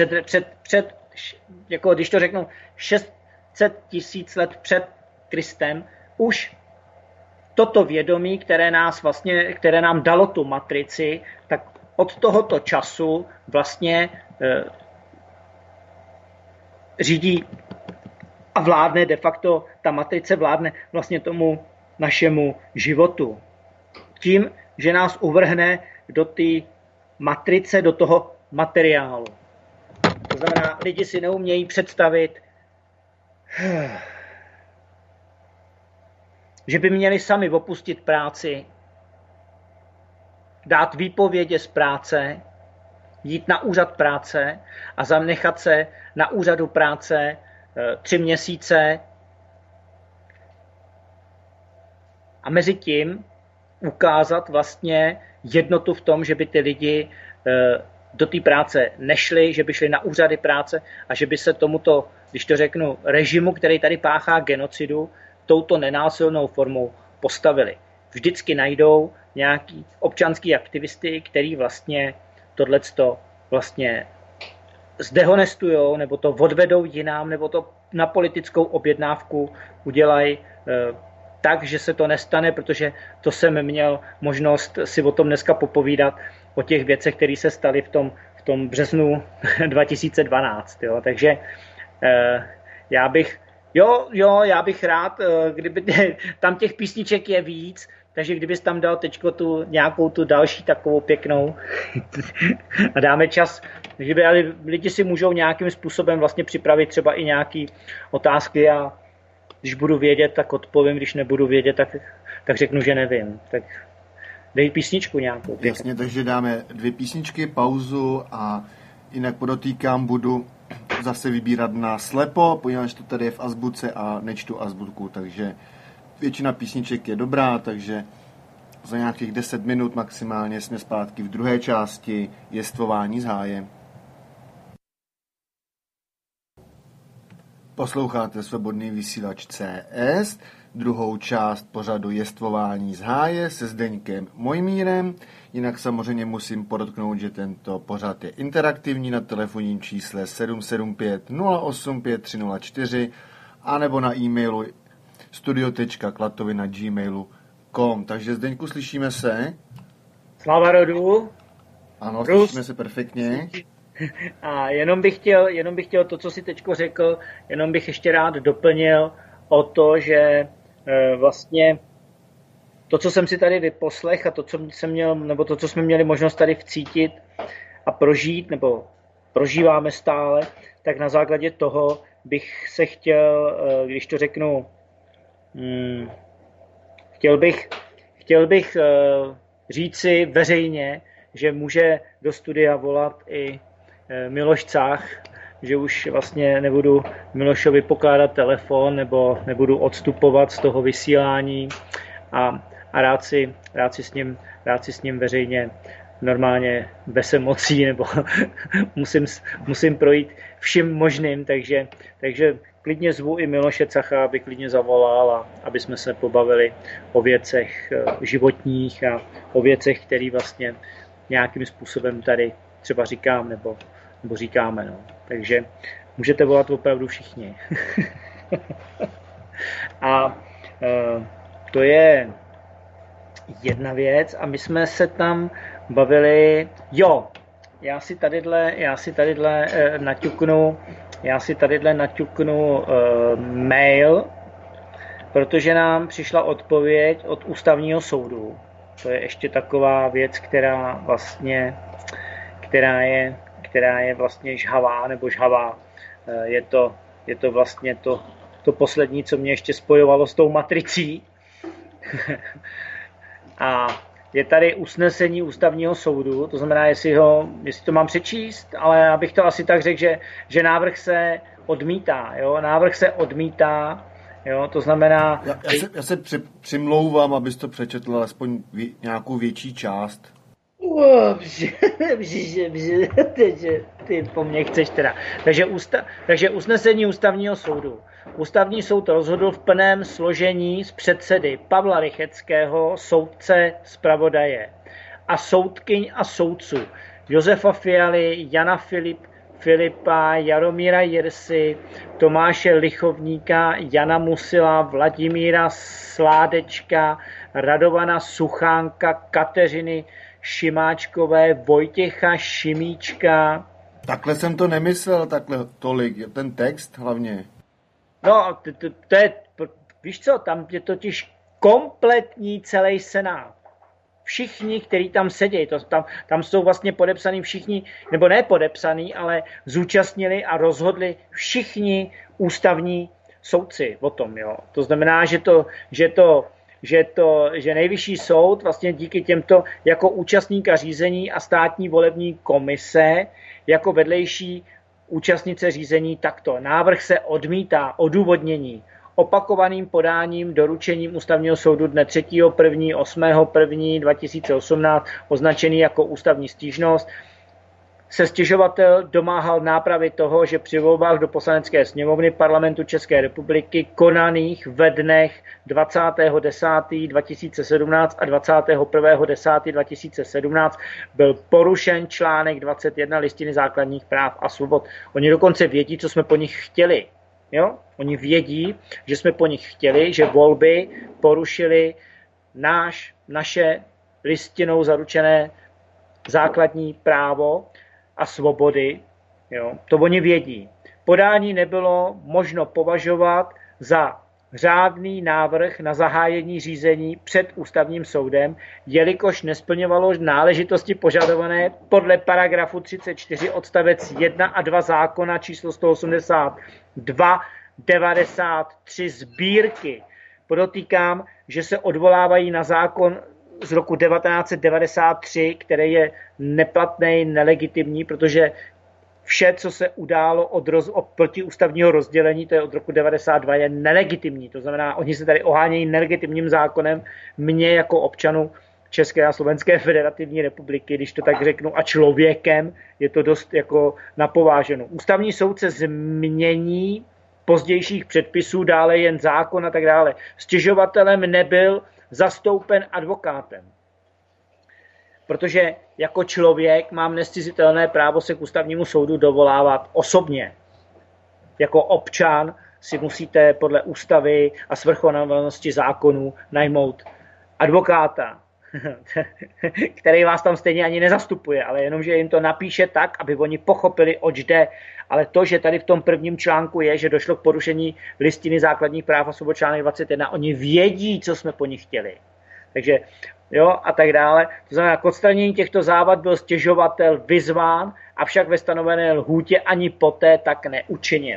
jako když to řeknu, 600 000 let před Kristem, už toto vědomí, které nám dalo tu matrici, tak od tohoto času vlastně řídí a vládne de facto, ta matrice vládne vlastně tomu našemu životu. Tím, že nás uvrhne do té matrice, do toho materiálu. To znamená, lidi si neumějí představit, že by měli sami opustit práci, dát výpovědi z práce, jít na úřad práce a zanechat se na úřadu práce 3 měsíce a mezi tím ukázat vlastně jednotu v tom, že by ty lidi do té práce nešli, že by šli na úřady práce a že by se tomuto, když to řeknu, režimu, který tady páchá genocidu, touto nenásilnou formou postavili. Vždycky najdou nějaký občanský aktivisty, který vlastně tohleto vlastně zdehonestujou, nebo to odvedou jinam, nebo to na politickou objednávku udělají tak, že se to nestane, protože to jsem měl možnost si o tom dneska popovídat, o těch věcech, které se staly v tom březnu 2012. Jo. Takže já bych rád, kdyby tam těch písniček je víc, takže kdybys tam dal teďko nějakou tu další takovou pěknou a dáme čas, že lidi si můžou nějakým způsobem vlastně připravit třeba i nějaké otázky a když budu vědět, tak odpovím, když nebudu vědět, tak řeknu, že nevím. Tak dej písničku nějakou. Jasně, takže dáme 2 písničky, pauzu a jinak podotýkám, budu zase vybírat na slepo, poněvadž to tady je v azbuce a nečtu azbuku, takže většina písniček je dobrá, takže za nějakých 10 minut maximálně jsme zpátky v druhé části Jestvování z háje. Posloucháte Svobodný vysílač CS, druhou část pořadu Jestvování z háje se Zdeňkem Mojmírem. Jinak samozřejmě musím podotknout, že tento pořad je interaktivní na telefonním čísle 775 085 304 anebo na e-mailu studio.klatovina@gmailu.com. Takže Zdeňku, slyšíme se? Sláva rodu. Ano, slyšíme se perfektně. A jenom bych chtěl to, co jsi teďko řekl, jenom bych ještě rád doplnil o to, že vlastně to, co jsem si tady vyposlech a to, co jsem měl, nebo to, co jsme měli možnost tady vcítit a prožít, nebo prožíváme stále, tak na základě toho bych se chtěl, když to řeknu, chtěl bych říci veřejně, že může do studia volat i Miloš Cách, že už vlastně nebudu Milošovi pokládat telefon nebo nebudu odstupovat z toho vysílání a rád si s ním veřejně normálně bez emocí nebo musím projít vším možným, takže klidně zvu i Miloše Cacha, aby klidně zavolal a aby jsme se pobavili o věcech životních a o věcech, které vlastně nějakým způsobem tady třeba říkám nebo říkáme. No. Takže můžete volat opravdu všichni. A to je jedna věc a my jsme se tam bavili, já si tadyhle naťuknu mail, protože nám přišla odpověď od Ústavního soudu. To je ještě taková věc, která je vlastně žhavá nebo žhavá. Je to vlastně to poslední, co mě ještě spojovalo s tou matricí. A je tady usnesení ústavního soudu, to znamená, jestli to mám přečíst, ale abych to asi tak řekl, že návrh se odmítá, jo? Návrh se odmítá, jo? To znamená... Já se přimlouvám, abys to přečetl alespoň nějakou větší část. Ty po mně chceš teda. Takže usnesení ústavního soudu. Ústavní soud rozhodl v plném složení z předsedy Pavla Rycheckého, soudce zpravodaje, a soudkyň a soudců Josefa Fialy, Jana Filipa, Jaromíra Jirsy, Tomáše Lichovníka, Jana Musila, Vladimíra Sládečka, Radovana Suchánka, Kateřiny Šimáčkové, Vojtěcha Šimíčka. Takhle jsem to nemyslel, takhle tolik, ten text hlavně. No, to je, víš co, tam je totiž kompletní celý senát. Všichni, kteří tam sedí, tam jsou vlastně podepsaní všichni, nebo ne podepsaní, ale zúčastnili a rozhodli všichni ústavní soudci o tom. Jo. To znamená, že nejvyšší soud vlastně díky těmto jako účastníka řízení a státní volební komise jako vedlejší účastnice řízení takto. Návrh se odmítá, odůvodnění opakovaným podáním doručením ústavního soudu dne 3.1. 8.1. 2018 označený jako ústavní stížnost se stěžovatel domáhal nápravy toho, že při volbách do Poslanecké sněmovny Parlamentu České republiky konaných ve dnech 20.10.2017 a 21.10.2017 byl porušen článek 21 Listiny základních práv a svobod. Oni dokonce vědí, co jsme po nich chtěli. Jo? Oni vědí, že jsme po nich chtěli, že volby porušily naše listinou zaručené základní právo a svobody. Jo? To oni vědí. Podání nebylo možno považovat za řádný návrh na zahájení řízení před ústavním soudem, jelikož nesplňovalo náležitosti požadované podle paragrafu 34 odstavec 1 a 2 zákona číslo 182/93 sbírky. Podotýkám, že se odvolávají na zákon z roku 1993, který je neplatný, nelegitimní, protože vše, co se událo od protiústavního rozdělení, to je od roku 92, je nelegitimní. To znamená, oni se tady ohánějí nelegitimním zákonem mě jako občanu České a Slovenské federativní republiky, když to tak řeknu, a člověkem je to dost jako napováženou. Ústavní soud se změní pozdějších předpisů, dále jen zákon a tak dále. Stěžovatelem nebyl zastoupen advokátem. Protože jako člověk mám nezcizitelné právo se k ústavnímu soudu dovolávat osobně. Jako občan si musíte podle ústavy a svrchovanosti zákonů najmout advokáta, který vás tam stejně ani nezastupuje, ale jenom, že jim to napíše tak, aby oni pochopili, oč jde. Ale to, že tady v tom prvním článku je, že došlo k porušení listiny základních práv a svobod článek 21, oni vědí, co jsme po nich chtěli. Takže jo, a tak dále. To znamená, k odstranění těchto závad byl stěžovatel vyzván, avšak ve stanovené lhůtě ani poté tak neučinil.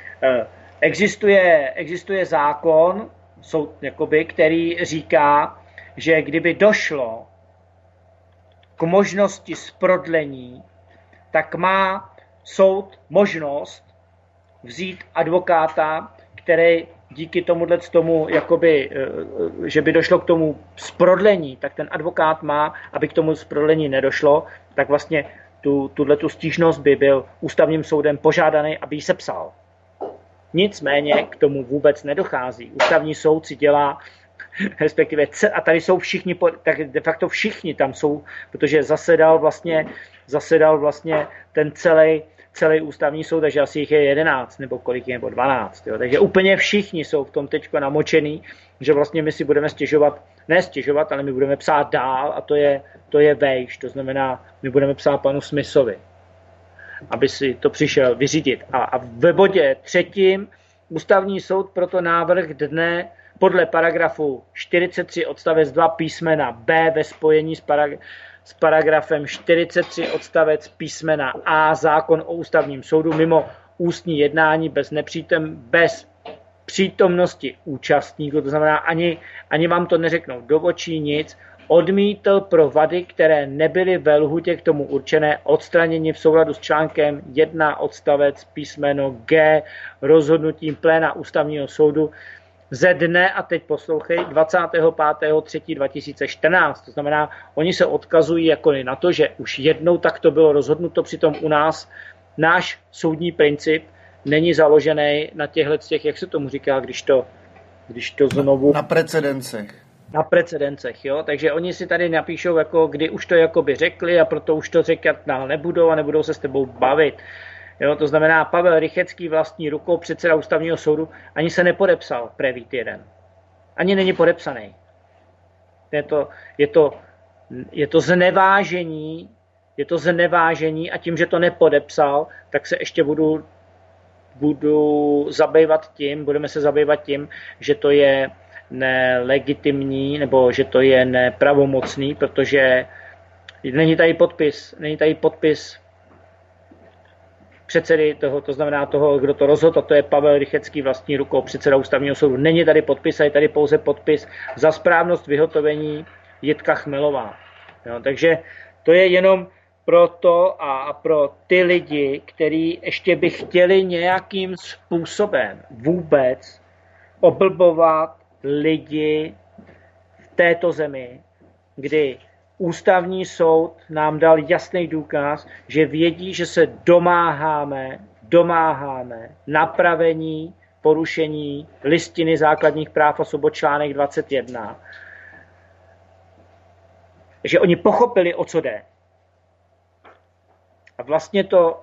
Existuje zákon, který říká, že kdyby došlo k možnosti zprodlení, tak má soud možnost vzít advokáta, který díky tomu, jakoby, že by došlo k tomu zprodlení, tak ten advokát má, aby k tomu zprodlení nedošlo, tak vlastně tuhletu stížnost by byl ústavním soudem požádaný, aby ji sepsal. Nicméně k tomu vůbec nedochází. Ústavní soud si dělá, respektive, a tady jsou všichni, tak de facto všichni tam jsou, protože zasedal vlastně ten celý ústavní soud, takže asi jich je 11, nebo kolik je, nebo 12. Jo. Takže úplně všichni jsou v tom teďko namočený, že vlastně my si budeme stěžovat, ale my budeme psát dál a to je vejš. To znamená, my budeme psát panu Smithovi, aby si to přišel vyřídit. A ve bodě 3. ústavní soud proto návrh dne podle paragrafu 43 odstavec 2 písmena B ve spojení s paragrafem 43 odstavec písmena A zákon o ústavním soudu mimo ústní jednání bez přítomnosti účastníků, to znamená ani vám to neřeknou do očí nic, odmítl pro vady, které nebyly ve lhůtě k tomu určené, odstranění v souladu s článkem 1 odstavec písmeno G rozhodnutím pléna ústavního soudu ze dne, a teď poslouchej, 25.3.2014. To znamená, oni se odkazují jako na to, že už jednou takto bylo rozhodnuto, přitom u nás náš soudní princip není založený na těch, jak se tomu říká, když to znovu... Na precedencech. Na precedencech, jo. Takže oni si tady napíšou, jako kdy už to jakoby řekli a proto už to říkat dál nebudou a nebudou se s tebou bavit. Jo, to znamená, Pavel Rychetský vlastní rukou předseda ústavního soudu ani se nepodepsal Prevít 1. Ani není podepsaný. Je to znevážení a tím, že to nepodepsal, tak se ještě budeme se zabývat tím, že to je nelegitimní nebo že to je nepravomocný, protože není tady podpis předsedy toho, to znamená toho, kdo to rozhodl, a to je Pavel Rychetský vlastní rukou předseda ústavního soudu. Není tady podpis, je tady pouze podpis za správnost vyhotovení Jitka Chmelová. Jo, takže to je jenom pro to a pro ty lidi, kteří ještě by chtěli nějakým způsobem vůbec oblbovat lidi v této zemi, kdy Ústavní soud nám dal jasný důkaz, že vědí, že se domáháme napravení porušení Listiny základních práv a svobod článek 21. Že oni pochopili, o co jde. A vlastně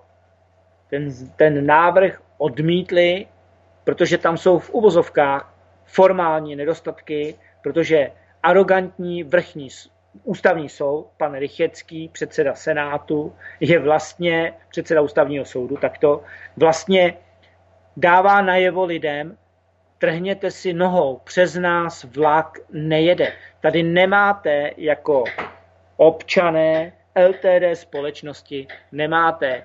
ten návrh odmítli, protože tam jsou v uvozovkách formální nedostatky, protože arrogantní vrchní ústavní soud, pan Rychetský, předseda Senátu, je vlastně předseda ústavního soudu, tak to vlastně dává najevo lidem, trhněte si nohou, přes nás vlak nejede. Tady nemáte jako občané LTD společnosti, nemáte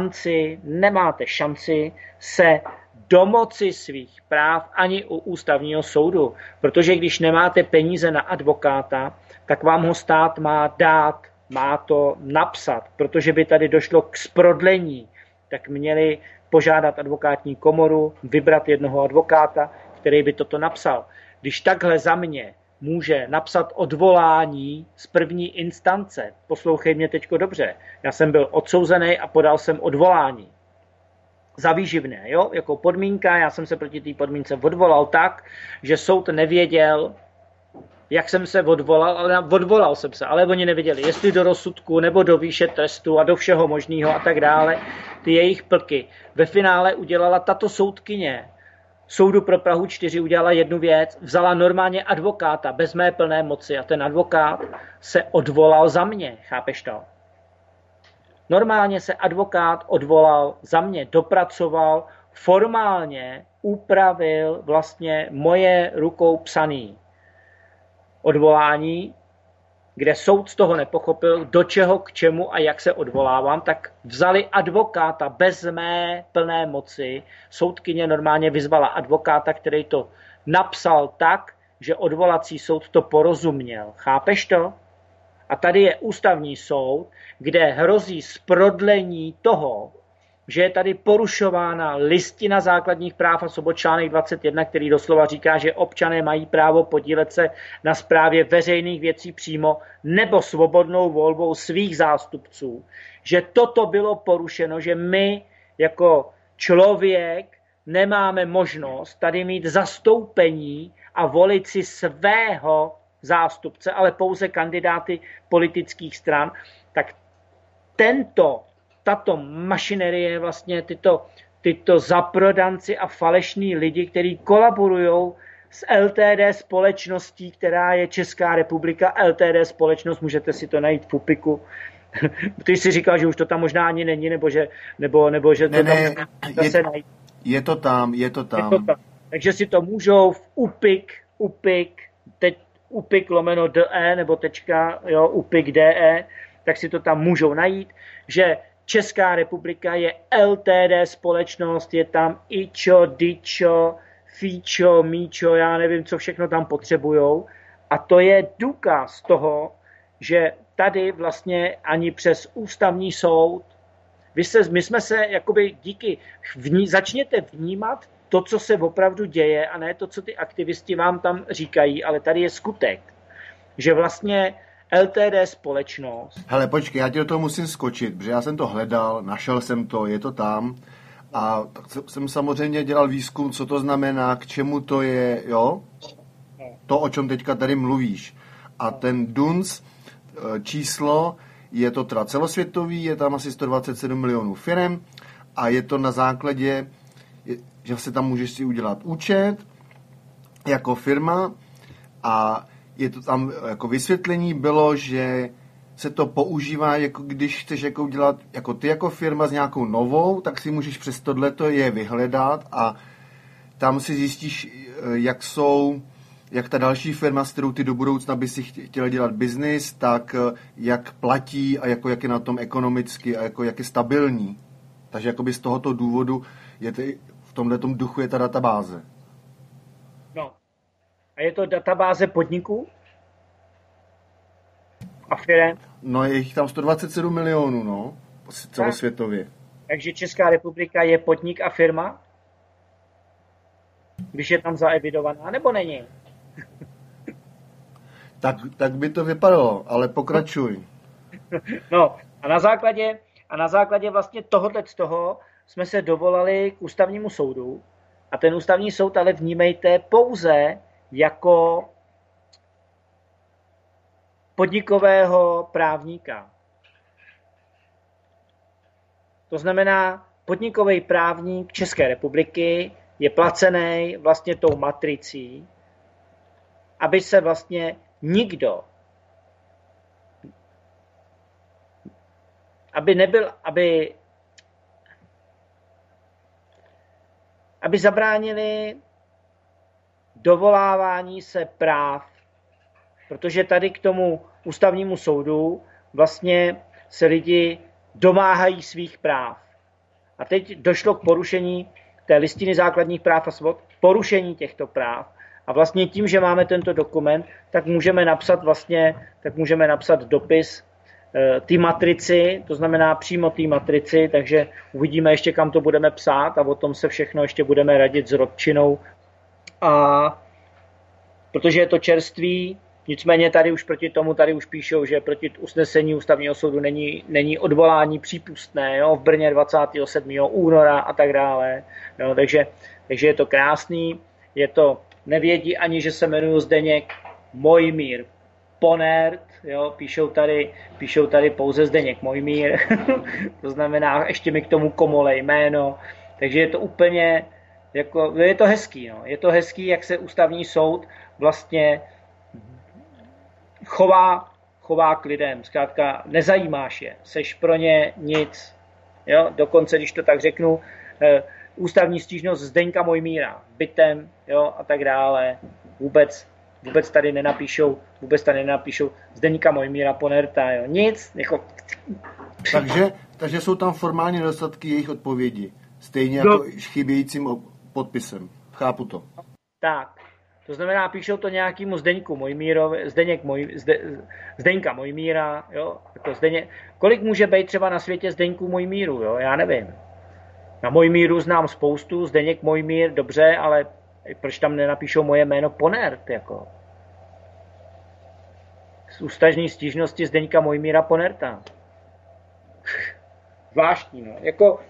šanci se domoci svých práv ani u ústavního soudu, protože když nemáte peníze na advokáta, tak vám ho stát má dát, má to napsat, protože by tady došlo k zprodlení, tak měli požádat advokátní komoru, vybrat jednoho advokáta, který by toto napsal. Když takhle za mě může napsat odvolání z první instance, poslouchej mě teďko dobře, já jsem byl odsouzený a podal jsem odvolání za výživné, jo? Jako podmínka, já jsem se proti té podmínce odvolal tak, že soud nevěděl, jak jsem se odvolal, ale odvolal jsem se, ale oni nevěděli, jestli do rozsudku nebo do výše trestu a do všeho možného a tak dále, ty jejich plky. Ve finále udělala tato soudkyně soudu pro Prahu 4 udělala jednu věc, vzala normálně advokáta bez mé plné moci a ten advokát se odvolal za mě, chápeš to? Normálně se advokát odvolal za mě, dopracoval, formálně upravil vlastně moje rukou psaný odvolání, kde soud z toho nepochopil, do čeho, k čemu a jak se odvolávám, tak vzali advokáta bez mé plné moci. Soudkyně normálně vyzvala advokáta, který to napsal tak, že odvolací soud to porozuměl. Chápeš to? A tady je ústavní soud, kde hrozí zprodlení toho, že je tady porušována Listina základních práv a svobod článek 21, který doslova říká, že občané mají právo podílet se na správě veřejných věcí přímo nebo svobodnou volbou svých zástupců. Že toto bylo porušeno, že my jako člověk nemáme možnost tady mít zastoupení a volit si svého zástupce, ale pouze kandidáty politických stran, tak tato mašinerie, vlastně tyto zaprodanci a falešní lidi, kteří kolaborují s LTD společností, která je Česká republika, LTD společnost, můžete si to najít v Pupiku. Ty jsi říkal, že už to tam možná ani není, nebo že to ne, tam zase najít. Je to tam. Takže si to můžou v upik/de nebo upik.de, tak si to tam můžou najít, že Česká republika je LTD společnost, je tam ičo, dičo, fíčo, míčo, já nevím, co všechno tam potřebujou A to je důkaz toho, že tady vlastně ani přes ústavní soud, my jsme se jakoby začněte vnímat to, co se opravdu děje, a ne to, co ty aktivisti vám tam říkají, ale tady je skutek, že vlastně LTD společnost... Hele, počkej, já ti do toho musím skočit, protože já jsem to hledal, našel jsem to, je to tam a tak jsem samozřejmě dělal výzkum, co to znamená, k čemu to je, jo? To, o čem teďka tady mluvíš. A ten DUNS číslo, je to teda celosvětový, je tam asi 127 milionů firem a je to na základě, že se tam můžeš si udělat účet jako firma a je to tam jako vysvětlení bylo, že se to používá, jako když chceš jako udělat, jako ty jako firma s nějakou novou, tak si můžeš přes tohleto je vyhledat a tam si zjistíš, jak ta další firma, s kterou ty do budoucna by si chtěla dělat biznis, tak jak platí a jako jak je na tom ekonomicky a jako jak je stabilní. Takže jakoby z tohoto důvodu v tomhletom duchu je ta databáze. No. A je to databáze podniků? A firem? No je jich tam 127 milionů, no. Celosvětově. Takže Česká republika je podnik a firma? Když je tam zaevidovaná, nebo není? Tak by to vypadalo, ale pokračuj. No a na základě vlastně toho jsme se dovolali k ústavnímu soudu a ten ústavní soud ale vnímejte pouze jako podnikového právníka. To znamená, podnikový právník České republiky je placený vlastně tou matricí, aby se vlastně nikdo, aby zabránili dovolávání se práv, protože tady k tomu ústavnímu soudu vlastně se lidi domáhají svých práv. A teď došlo k porušení té listiny základních práv a svobod, porušení těchto práv. A vlastně tím, že máme tento dokument, tak můžeme napsat dopis té matrici, to znamená přímo té matrici, takže uvidíme ještě, kam to budeme psát a o tom se všechno ještě budeme radit s rodčinou. A protože je to čerství, nicméně tady už píšou, že proti usnesení ústavního soudu není odvolání přípustné, jo, v Brně 27. února a tak dále. Jo, takže je to krásný, nevědí ani, že se jmenuji Zdeněk Mojmír Ponert, jo, píšou tady pouze Zdeněk Mojmír, to znamená, ještě mi k tomu komolej jméno, takže je to úplně, je to hezký, no. Je to hezký, jak se ústavní soud vlastně chová k lidem, zkrátka nezajímáš je, seš pro ně nic, jo, dokonce, když to tak řeknu, ústavní stížnost Zdeňka Mojmíra, bytem, jo, a tak dále, vůbec tady nenapíšou Zdeňka Mojmíra Ponerta, jo, nic, jako... Takže jsou tam formální nedostatky jejich odpovědi, stejně jako chybějícím podpisem, chápu to. Tak. To znamená, píšou to nějakému Zdeňka Mojmíra, jo, jako kolik může být třeba na světě Zdeňků Mojmíru, jo, já nevím. Na Mojmíru znám spoustu, Zdeněk Mojmír, dobře, ale proč tam nenapíšou moje jméno Ponert, jako. Z ústažní stížnosti Zdeňka Mojmíra Ponerta. Zvláštní, no, jako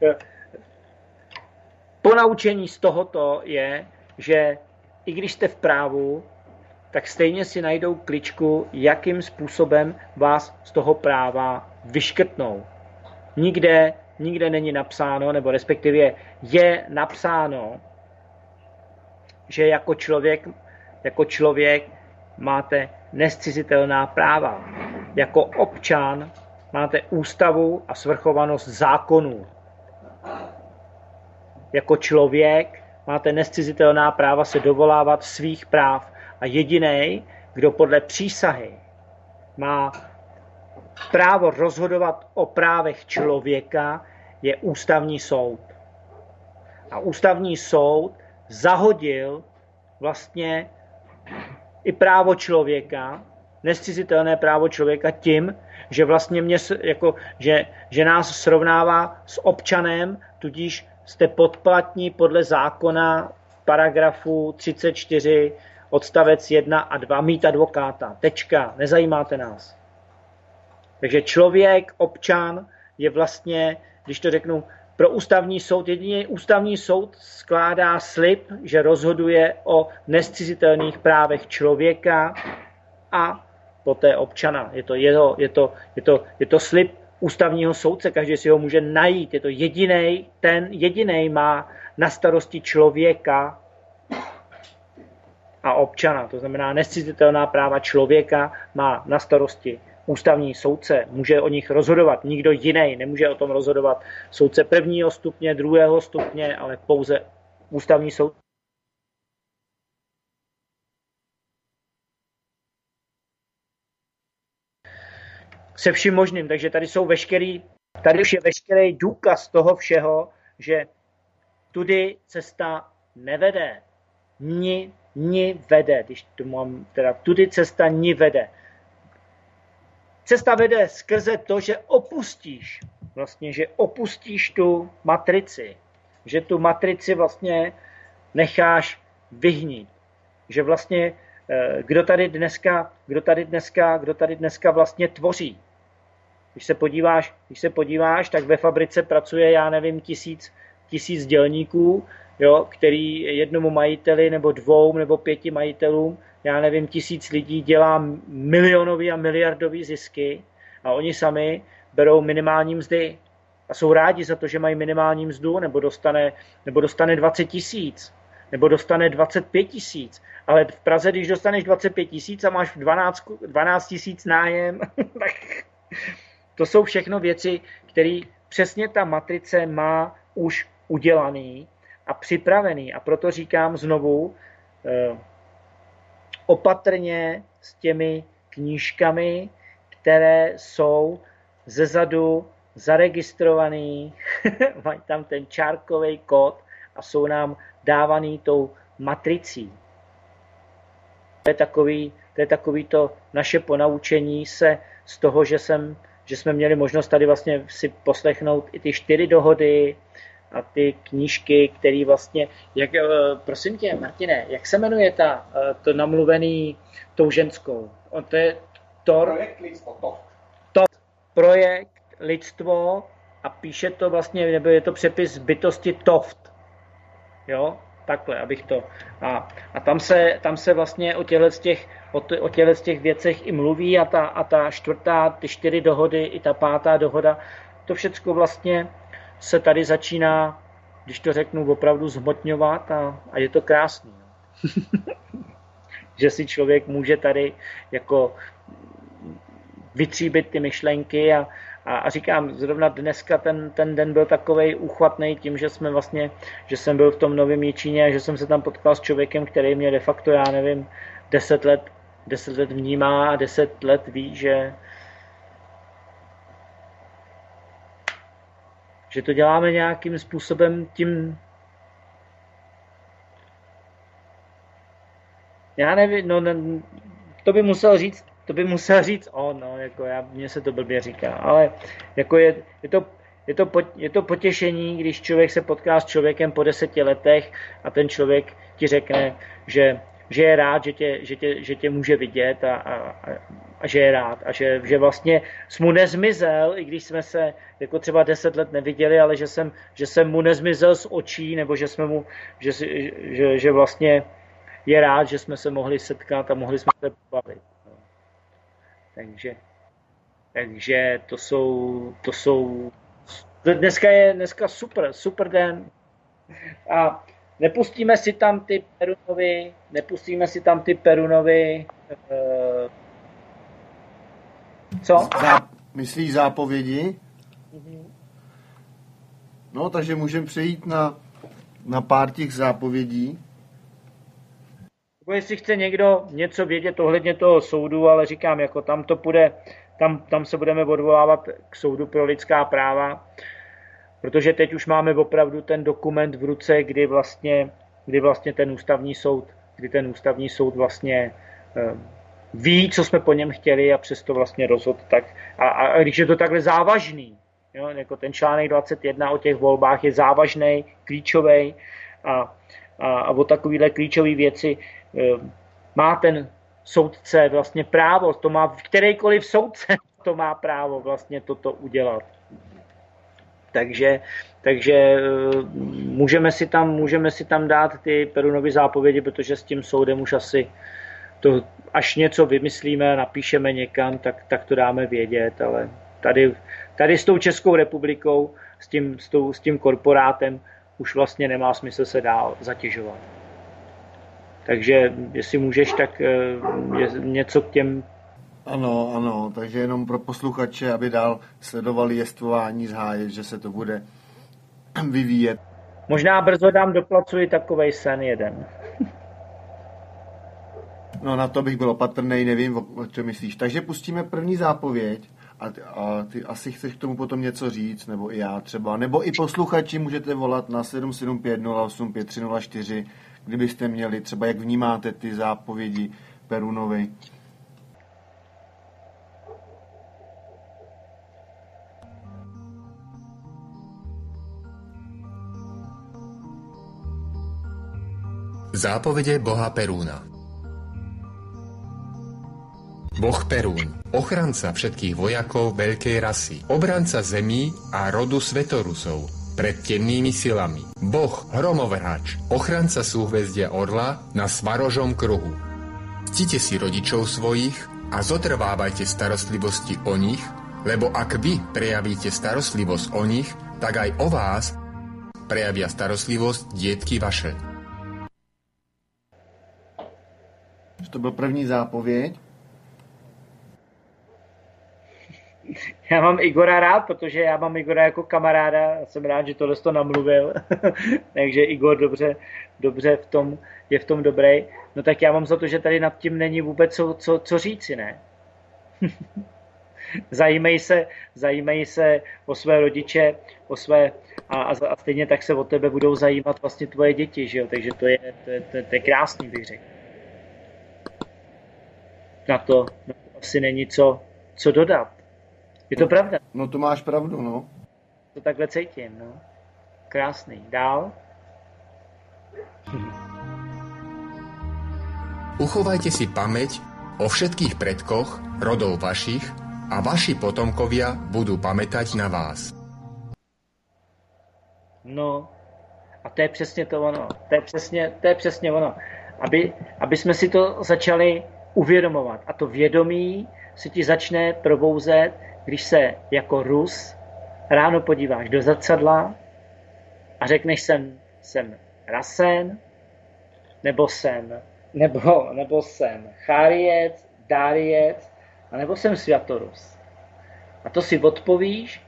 ponaučení z tohoto je, že i když jste v právu, tak stejně si najdou kličku, jakým způsobem vás z toho práva vyškrtnou. Nikde není napsáno, nebo respektive je napsáno, že jako člověk máte nezcizitelná práva. Jako občan máte ústavu a svrchovanost zákonů. Jako člověk máte nezcizitelná práva se dovolávat svých práv a jediný, kdo podle přísahy má právo rozhodovat o právech člověka, je ústavní soud. A ústavní soud zahodil vlastně i právo člověka, nezcizitelné právo člověka tím, že vlastně že nás srovnává s občanem, tudíž jste podplatní podle zákona paragrafu 34 odstavec 1 a 2 mít advokáta. Tečka. Nezajímáte nás. Takže člověk, občan je vlastně, když to řeknu, pro ústavní soud, jedině ústavní soud skládá slib, že rozhoduje o nezcizitelných právech člověka a poté občana. Je to slib ústavního soudce, každý si ho může najít. Je to ten jediný má na starosti člověka a občana. To znamená, nezcizitelná práva člověka má na starosti ústavní soudce, může o nich rozhodovat. Nikdo jiný nemůže o tom rozhodovat. Soudce prvního stupně, druhého stupně, ale pouze ústavní soud. Se vším možným. Takže tady už je veškerý důkaz toho všeho, že tudy cesta nevede. Ni vede, když to mám, teda tudy cesta ni vede. Cesta vede skrze to, že opustíš tu matrici, že tu matrici vlastně necháš vyhnít, že vlastně kdo tady dneska vlastně tvoří. Když se podíváš, tak ve fabrice pracuje, já nevím, tisíc dělníků, jo, který jednomu majiteli nebo 2 nebo 5 majitelům, já nevím, 1000 lidí dělá milionový a miliardový zisky a oni sami berou minimální mzdy a jsou rádi za to, že mají minimální mzdu, nebo dostane 20 000, nebo dostane 25 000. Ale v Praze, když dostaneš 25 000 a máš 12 000 nájem, tak to jsou všechno věci, které přesně ta matrice má už udělaný a připravený. A proto říkám znovu, opatrně s těmi knížkami, které jsou zezadu zaregistrovaný, mají tam ten čárkový kód a jsou nám dávaný tou matricí. To je takový to naše ponaučení se z toho, že jsme měli možnost tady vlastně si poslechnout i ty 4 dohody a ty knížky, které vlastně, prosím tě, Martine, jak se jmenuje to namluvený tou ženskou? To je Projekt lidstvo. Projekt lidstvo a píše to vlastně, nebo je to přepis bytosti Toft. Jo, takhle, abych to. A tam se vlastně o těch věcech i mluví a ta 4., ty 4 dohody, i ta 5. dohoda, to všecko vlastně se tady začíná, když to řeknu, opravdu zhmotňovat a je to krásný. Že si člověk může tady jako vytříbit ty myšlenky a říkám, zrovna dneska ten den byl takovej úchvatný tím, že jsem byl v tom Novém Jičíně a že jsem se tam potkal s člověkem, který mě de facto, já nevím, 10 let vnímá a 10 let ví, že to děláme nějakým způsobem tím, já nevím, to by musel říct on, jako mně se to blbě říká, ale jako je to potěšení, když člověk se potká s člověkem po 10 letech a ten člověk ti řekne, že je rád, že tě může vidět a že je rád a že vlastně jsi mu nezmizel, i když jsme se jako třeba 10 let neviděli, ale že jsem mu nezmizel z očí, nebo že vlastně je rád, že jsme se mohli setkat a mohli jsme se bavit. Takže to jsou dneska super den a nepustíme si tam ty Perunovy, co? Myslíš zápovědi? No, takže můžeme přejít na pár těch zápovědí. Nebo jestli chce někdo něco vědět ohledně toho soudu, ale říkám, jako tam to půjde, tam se budeme odvolávat k soudu pro lidská práva, protože teď už máme opravdu ten dokument v ruce, kdy vlastně ten ústavní soud vlastně ví, co jsme po něm chtěli a přesto vlastně rozhodl tak. A když je to takhle závažný, jo, jako ten článek 21 o těch volbách je závažný, klíčový a o takovéhle klíčové věci má ten soudce vlastně právo, to má kterýkoliv soudce, to má právo vlastně toto udělat. Takže můžeme si tam dát ty Perunovy zápovědi, protože s tím soudem už asi to, až něco vymyslíme a napíšeme někam, tak to dáme vědět, ale tady s tou Českou republikou, s tím korporátem už vlastně nemá smysl se dál zatěžovat. Takže jestli můžeš, tak něco k těm... Ano, takže jenom pro posluchače, aby dál sledovali jestvování z háje, že se to bude vyvíjet. Možná brzo dám do placu i takovej sen jeden. No na to bych byl opatrnej, nevím, o čem myslíš. Takže pustíme první zápověď a ty asi chceš k tomu potom něco říct, nebo i já třeba, nebo i posluchači můžete volat na 775 08 5304, kdybyste měli třeba, jak vnímáte ty zápovědi Perunovy. Zápovede boha Perúna. Boh Perún, ochranca všetkých vojakov veľkej rasy, obranca zemí a rodu Svetorusov pred temnými silami, Boh hromovrhač, ochranca súhvezdia Orla na Svarožom kruhu. Ctite si rodičov svojich a zotrvávajte starostlivosti o nich, lebo ak vy prejavíte starostlivosť o nich, tak aj o vás prejavia starostlivosť dietky vaše. To byl první zápověď. Já mám Igora rád, protože já mám Igora jako kamaráda. Jsem rád, že tohle to namluvil. Takže Igor dobře je v tom dobrý. No tak já mám za to, že tady nad tím není vůbec co říci, ne? Zajímej se o své rodiče, a stejně tak se o tebe budou zajímat vlastně tvoje děti, že jo? Takže to je krásný, bych řekl. Na to asi není co dodat. Je to pravda? No to máš pravdu, no. To takhle cítím, no. Krásný. Dál? Uchovajte si pamäť o všetkých predkoch, rodov vašich a vaši potomkovia budú pamätať na vás. No, a to je přesně to ono. To je přesně ono. Aby jsme si to začali uvědomovat. A to vědomí se ti začne probouzet, když se jako Rus ráno podíváš do zrcadla a řekneš jsem Rasen, nebo jsem Cháriec, Dáriec, a nebo jsem Svatorus. A to si odpovíš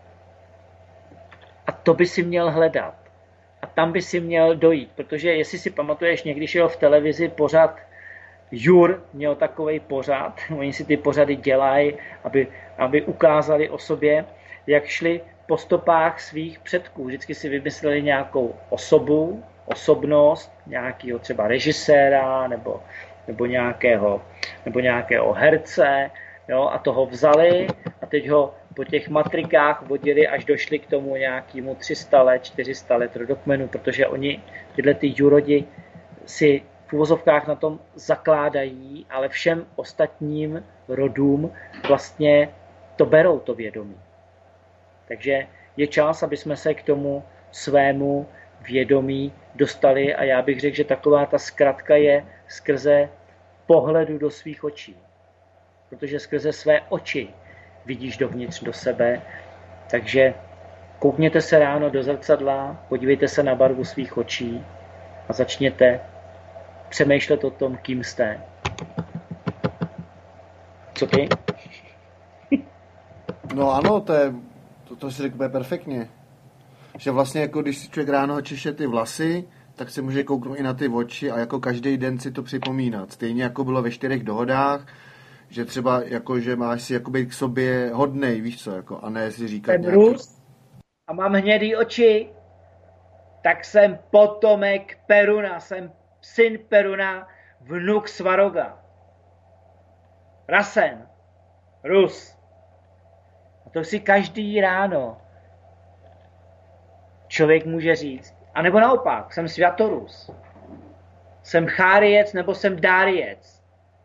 a to by si měl hledat. A tam by si měl dojít, protože jestli si pamatuješ, někdy šel v televizi pořad Jur měl takovej pořad, oni si ty pořady dělají, aby ukázali o sobě, jak šli po stopách svých předků. Vždycky si vymysleli nějakou osobnost, nějakého třeba režiséra nebo nějakého herce, jo, a toho vzali a teď ho po těch matrikách vodili, až došli k tomu nějakému 300 let, 400 let rodokmenu, protože oni tyhle ty jurodi si v uvozovkách na tom zakládají, ale všem ostatním rodům vlastně to berou, to vědomí. Takže je čas, aby jsme se k tomu svému vědomí dostali a já bych řekl, že taková ta zkratka je skrze pohledu do svých očí. Protože skrze své oči vidíš dovnitř do sebe, takže koukněte se ráno do zrcadla, podívejte se na barvu svých očí a začněte přemýšlet o tom, kým jste. Co ty? No ano, to si řekl perfektně. Že vlastně jako když si člověk ráno češe ty vlasy, tak se může kouknout i na ty oči a jako každý den si to připomínat. Stejně jako bylo ve 4 dohodách, že třeba jako, že máš si jako být k sobě hodnej, víš co, jako, a ne si říkat jsem Rus a mám hnědý oči, tak jsem potomek Peruna, jsem syn Peruna, vnuk Svaroga. Rasen, Rus. A to si každý ráno člověk může říct. A nebo naopak, jsem Svatorus. Jsem Cháriec nebo jsem Dáriec.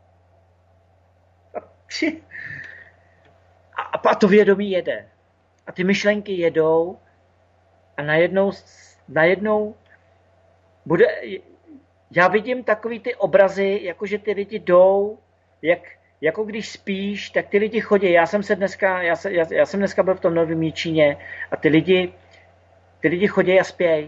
A to vědomí jede. A ty myšlenky jedou a najednou bude... Já vidím takový ty obrazy, jakože ty lidi jdou, jako když spíš, tak ty lidi chodí. Já jsem dneska byl v tom Novém Jičíně a ty lidi chodí a spějí.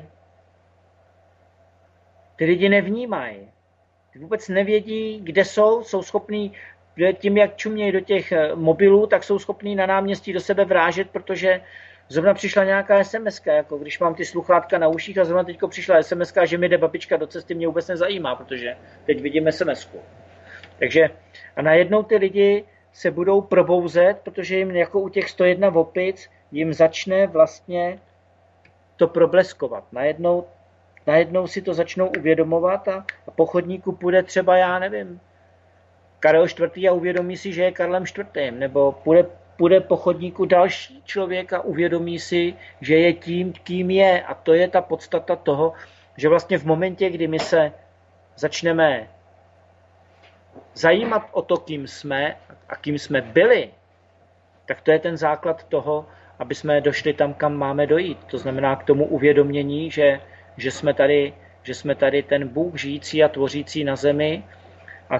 Ty lidi nevnímají. Ty vůbec nevědí, kde jsou schopní, tím, jak čumějí do těch mobilů, tak jsou schopní na náměstí do sebe vrážet, protože zrovna přišla nějaká SMS-ka, jako když mám ty sluchátka na uších a zrovna teďko přišla SMS-ka, že mi jde babička do cesty, mě vůbec nezajímá, protože teď vidím SMS-ku. Takže a najednou ty lidi se budou probouzet, protože jim jako u těch 101 opic jim začne vlastně to probleskovat. Najednou si to začnou uvědomovat a po chodníku půjde třeba, já nevím, Karel IV. A uvědomí si, že je Karlem IV. Nebo půjde po chodníku další člověk a uvědomí si, že je tím, kým je. A to je ta podstata toho, že vlastně v momentě, kdy my se začneme zajímat o to, kým jsme a kým jsme byli, tak to je ten základ toho, aby jsme došli tam, kam máme dojít. To znamená k tomu uvědomění, že jsme tady ten Bůh žijící a tvořící na zemi a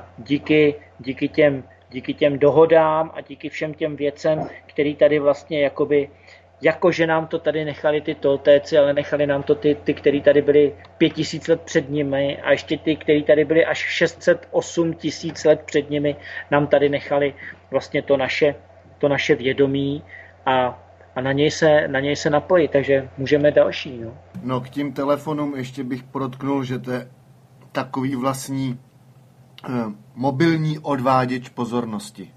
díky těm dohodám a díky všem těm věcem, který tady vlastně jakože nám to tady nechali ty Toltéci, ale nechali nám to ty který tady byli 5000 let před nimi a ještě ty, který tady byli až 608 000 let před nimi, nám tady nechali vlastně to naše vědomí a na něj se napojit, takže můžeme další. No k tím telefonům ještě bych podotknul, že to je takový vlastní mobilní odváděč pozornosti.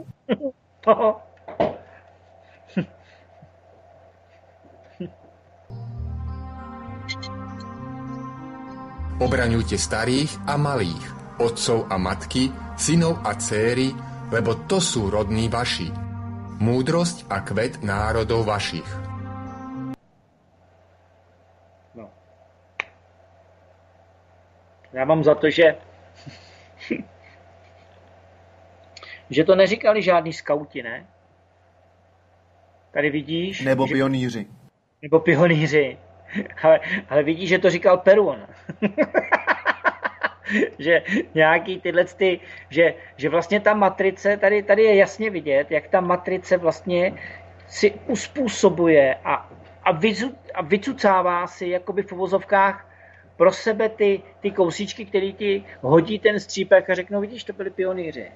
Obraňujte starých a malých, otcov a matky, synov a dcéry, lebo to sú rodní vaši. Múdrosť a kvet národov vašich. No. Já mám za to, že to neříkali žádný skauti, ne? Tady vidíš... Nebo pionýři. Nebo pionýři. Ale vidíš, že to říkal Perun. Že nějaký že vlastně ta matrice, tady je jasně vidět, jak ta matrice vlastně si uspůsobuje a vycucává si jakoby v uvozovkách pro sebe ty kousíčky, který ti hodí ten střípek a řeknou, vidíš, to byli pionýři.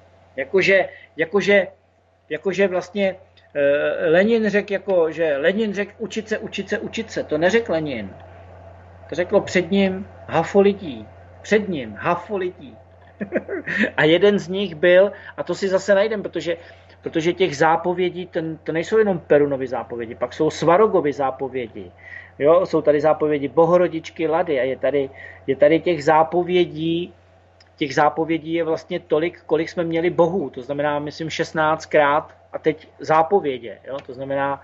Jakože vlastně Lenin řekl, učit se. To neřekl Lenin. To řeklo před ním hafo lidí. A jeden z nich byl, a to si zase najdem, protože těch zápovědí, to nejsou jenom Perunovy zápovědi, pak jsou Svarogovy zápovědi. Jo, jsou tady zápovědi Bohorodičky Lady a je tady těch zápovědí je vlastně tolik, kolik jsme měli bohů. To znamená, myslím, 16krát a teď zápovědě. Jo? To znamená,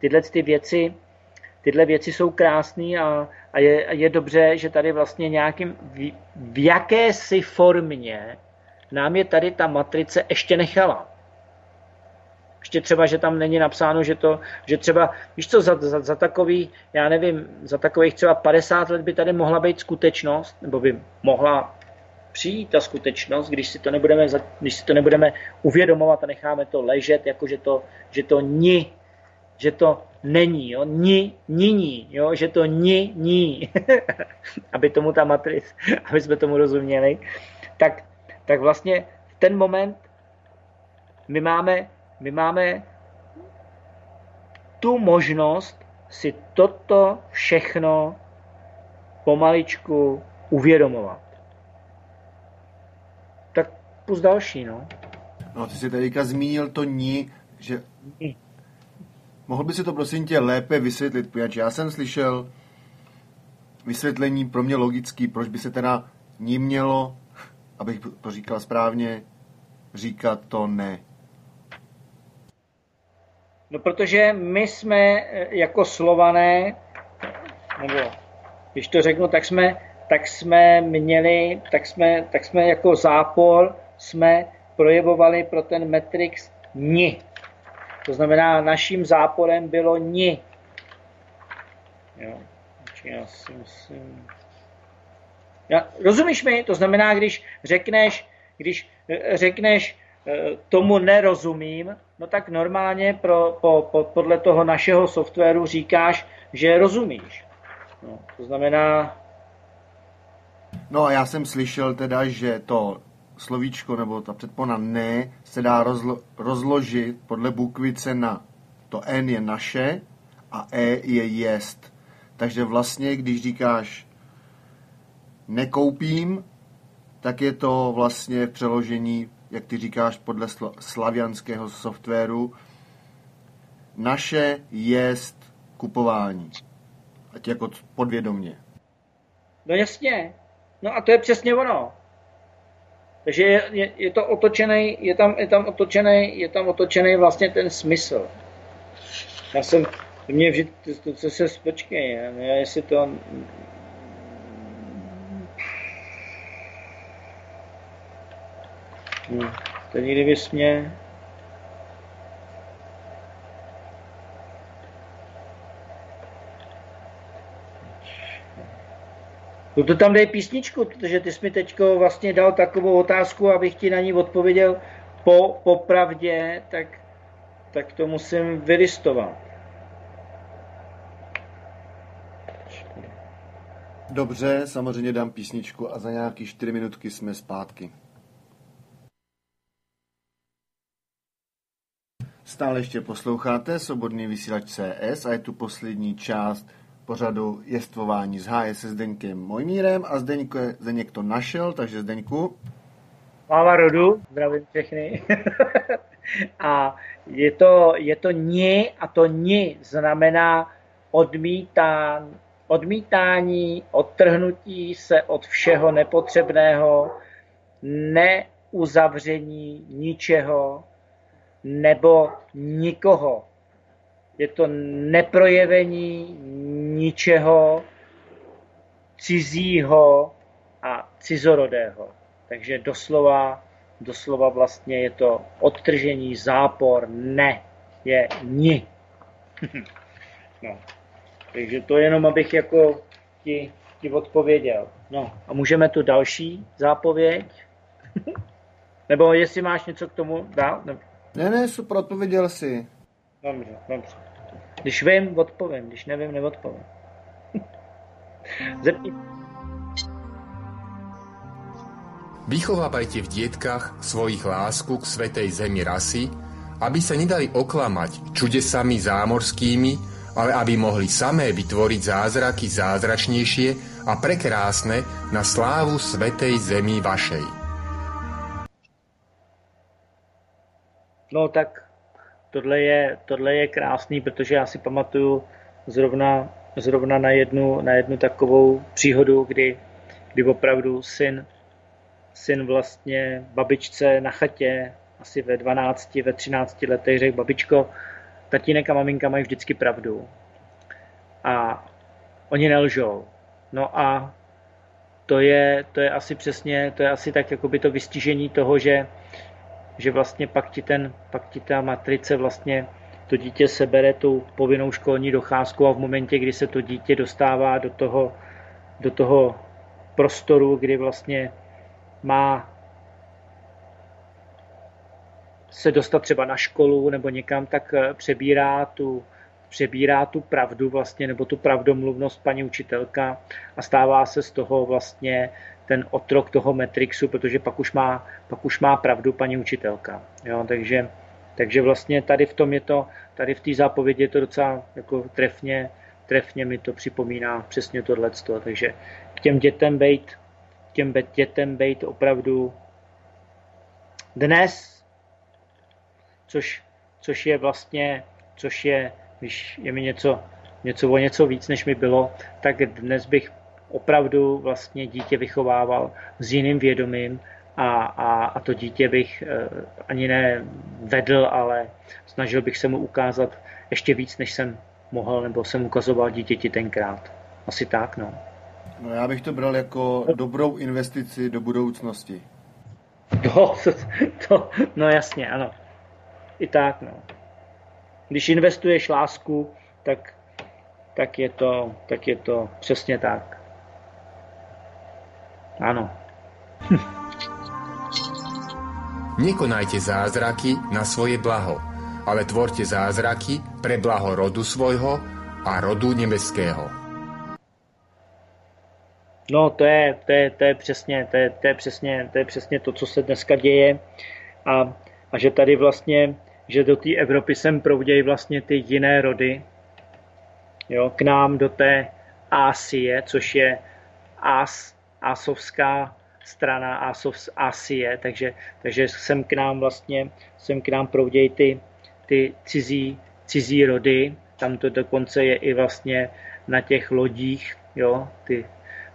tyhle věci jsou krásné a je dobře, že tady vlastně v jakési formě nám je tady ta matrice ještě nechala. Ještě třeba, že tam není napsáno, že třeba, víš co, za takových, já nevím, za takových třeba 50 let by tady mohla být skutečnost, nebo by mohla přijít ta skutečnost, když si to nebudeme uvědomovat a necháme to ležet, jako že to není, jo, jo, že to ní, aby tomu ta matrice, aby jsme tomu rozuměli, tak vlastně v ten moment my máme tu možnost si toto všechno pomaličku uvědomovat. Tak půjď další, no. No, ty jsi teďka zmínil to ní, že... Mohl by si to prosím tě lépe vysvětlit, protože já jsem slyšel vysvětlení pro mě logický, proč by se teda ní mělo, abych to říkal správně, říkat to ne? No, protože my jsme jako Slované, nebo když to řeknu, tak jsme jako zápor jsme projevovali pro ten Matrix ni. To znamená, naším záporem bylo ni. Jo. Já si myslím... Rozumíš mi? To znamená, když řekneš tomu nerozumím, no tak normálně podle toho našeho softwaru říkáš, že rozumíš. No, to znamená... No a já jsem slyšel teda, že to slovíčko nebo ta předpona ne se dá rozložit podle bukvice na. To N je naše a E je jest. Takže vlastně, když říkáš nekoupím, tak je to vlastně v přeložení, jak ty říkáš, podle slavianského softwaru, naše jest kupování. Ať jako podvědomě. No jasně. No a to je přesně ono. Takže je to otočený, je tam otočený vlastně ten smysl. To se počkej, jestli to... To někdy bys mě... No to tam dej písničku, protože ty jsi mi teďko vlastně dal takovou otázku, abych ti na ní odpověděl po pravdě, tak to musím vylistovat. Dobře, samozřejmě dám písničku a za nějaký 4 minutky jsme zpátky. Stále ještě posloucháte Svobodný vysílač CS a je tu poslední část pořadu Jestvování z háje se Zdeňkem Mojmírem a Zdeněk to našel, takže Zdeňku. Sláva rodu, zdravím všechny. A je to ni a to ni znamená odmítání, odtrhnutí se od všeho nepotřebného, neuzavření ničeho nebo nikoho. Je to neprojevení ničeho cizího a cizorodého. Takže doslova vlastně je to odtržení, zápor, ne, je ni. No. Takže to jenom, abych jako ti odpověděl. No a můžeme tu další zápověď? Nebo jestli máš něco k tomu dál? Ne, super, odpověděl jsi. Dobře. Když vím, odpovím. Když nevím, neodpovím. Vychovávajte v dietkách svojich lásku k svätej zemi rasy, aby sa nedali oklamať čudesami zámorskými, ale aby mohli samé vytvoriť zázraky zázračnejšie a prekrásne na slávu svätej zemi vašej. No tak tohle je krásný, protože já si pamatuju zrovna na jednu takovou příhodu, kdy opravdu syn vlastně babičce na chatě asi ve 12, ve 13 letech řekl: babičko, tatínek a maminka mají vždycky pravdu a oni nelžou. No a to je asi přesně, to je asi tak jakoby to vystižení toho, že vlastně pak ti ta matrice vlastně to dítě sebere tu povinnou školní docházku a v momentě, kdy se to dítě dostává do toho prostoru, kdy vlastně má se dostat třeba na školu nebo někam, tak přebírá tu pravdu vlastně, nebo tu pravdomluvnost paní učitelka a stává se z toho vlastně ten otrok toho Matrixu, protože pak už má pravdu paní učitelka. Jo, takže vlastně tady v té zápovědi je to docela jako trefně mi to připomíná přesně tohleto. Takže k těm dětem bejt opravdu dnes, což je, když je mi něco víc, než mi bylo, tak dnes bych opravdu vlastně dítě vychovával s jiným vědomím a to dítě bych ani ne vedl, ale snažil bych se mu ukázat ještě víc, než jsem mohl, nebo jsem ukazoval dítěti tenkrát. Asi tak, no. No já bych to bral jako dobrou investici do budoucnosti. No jasně, ano. I tak, no. Když investuješ lásku, tak je to přesně tak. Ano. Nekonajte zázraky na svoje blaho, ale tvorte zázraky pre blaho rodu svojho a rodu nebeského. No, to je přesně to, co se dneska děje. A že tady vlastně, že do té Evropy sem proudějí vlastně ty jiné rody, jo, k nám do té Asie, což je asovská strana Asie, takže sem k nám proudějí ty cizí rody, tam to dokonce je i vlastně na těch lodích, jo, ty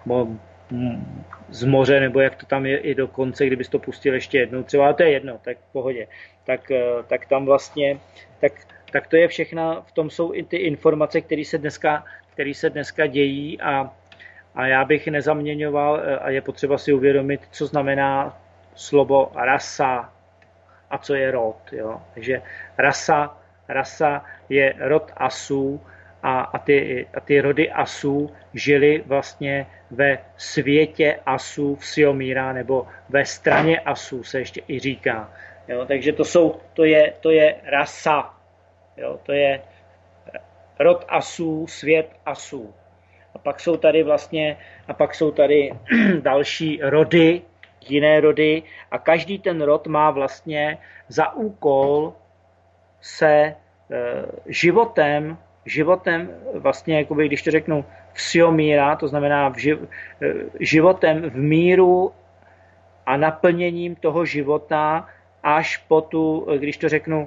z moře, nebo jak to tam je i dokonce, kdybys to pustil ještě jednou, třeba, ale to je jedno, tak v pohodě, tak tam vlastně, tak to je všechno, v tom jsou i ty informace, které se dneska dějí a já bych nezaměňoval a je potřeba si uvědomit, co znamená slovo rasa a co je rod, jo, takže rasa je rod Asů a ty rody Asů žili vlastně ve světě Asů v Siomíra, nebo ve straně Asů se ještě i říká. Jo, takže to je rasa. Jo, to je rod Asů, svět Asů. A pak jsou tady další rody, jiné rody a každý ten rod má vlastně za úkol se životem vlastně, jakoby, když to řeknu, vsiomíra, to znamená životem v míru a naplněním toho života až po tu, když to řeknu,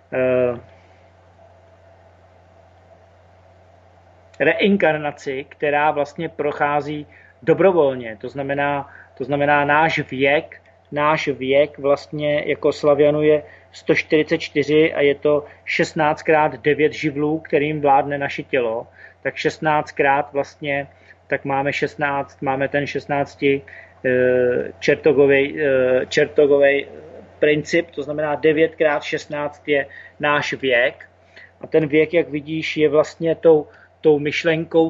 reinkarnaci, která vlastně prochází dobrovolně. To znamená náš věk vlastně jako Slavianů je 144 a je to 16x9 živlů, kterým vládne naše tělo. Tak 16krát vlastně, tak máme ten 16 čertogový princip, to znamená 9x16 je náš věk. A ten věk, jak vidíš, je vlastně tou myšlenkou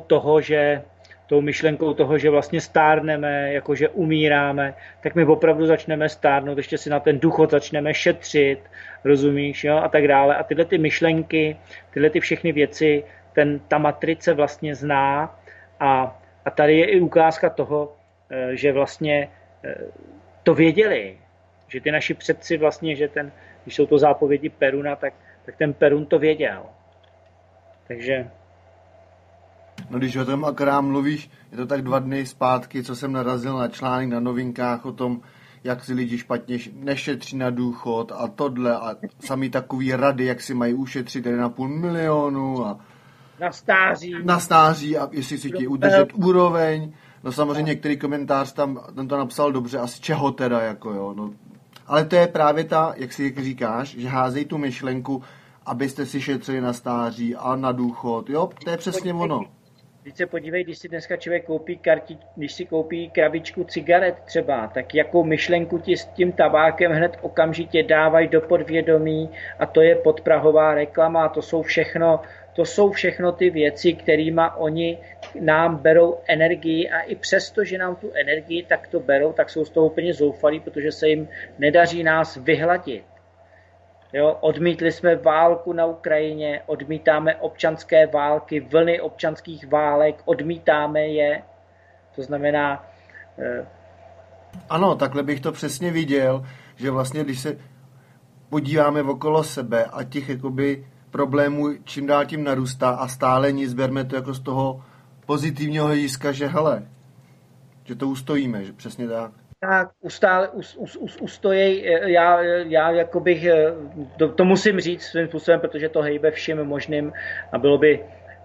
toho, že vlastně stárneme, jakože umíráme, tak my opravdu začneme stárnout, ještě si na ten důchod začneme šetřit, rozumíš, jo, a tak dále. A tyhle ty myšlenky, tyhle ty všechny věci, ta matrice vlastně zná a tady je i ukázka toho, že vlastně to věděli, že ty naši předci vlastně, že když jsou to zápovědi Peruna, tak ten Perun to věděl. Takže no když o tom akorát mluvíš, je to tak 2 dny zpátky, co jsem narazil na článek na Novinkách o tom, jak si lidi špatně nešetří na důchod a tohle a sami takový rady, jak si mají ušetřit 1,5 milionu a na stáří a jestli si chtějí udržet úroveň. No samozřejmě některý komentář ten to napsal dobře, asi čeho teda, jako jo. No. Ale to je právě jak si říkáš, že házejí tu myšlenku, abyste si šetřili na stáří a na důchod, jo, to je přesně ono. Když se podívej, když si dneska člověk když si koupí krabičku cigaret třeba, tak jakou myšlenku ti s tím tabákem hned okamžitě dávají do podvědomí a to je podprahová reklama, to jsou všechno ty věci, kterýma oni nám berou energii a i přesto, že nám tu energii takto berou, tak jsou z toho úplně zoufalí, protože se jim nedaří nás vyhladit. Jo, odmítli jsme válku na Ukrajině, odmítáme občanské války, vlny občanských válek, odmítáme je. To znamená... Ano, takhle bych to přesně viděl, že vlastně, když se podíváme okolo sebe a těch jakoby problémů čím dál tím narůstá a stále nic, berme to jako z toho pozitivního hlediska, že hele, že to ustojíme, že přesně tak. Tak ustojí, já jako bych, to musím říct svým způsobem, protože to hejbe všem možným a bylo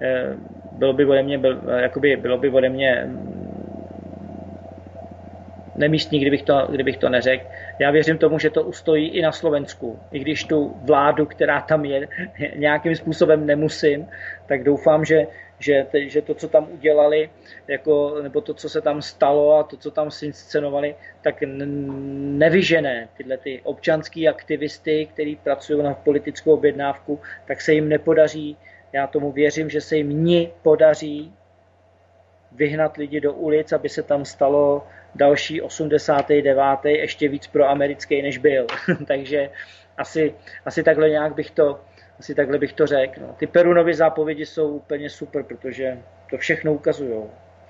by ode mě nemístní, kdybych to neřekl. Já věřím tomu, že to ustojí i na Slovensku. I když tu vládu, která tam je, nějakým způsobem nemusím, tak doufám, že to, co tam udělali, nebo to, co se tam stalo a to, co tam inscenovali, tak nevyžené tyhle ty občanský aktivisty, kteří pracují na politickou objednávku, tak se jim nepodaří. Já tomu věřím, že se jim podaří vyhnat lidi do ulic, aby se tam stalo další 89. ještě víc proamerický, než byl. Takže asi takhle nějak bych to řekl. No. Ty Perunovy zápovědi jsou úplně super, protože to všechno ukazují.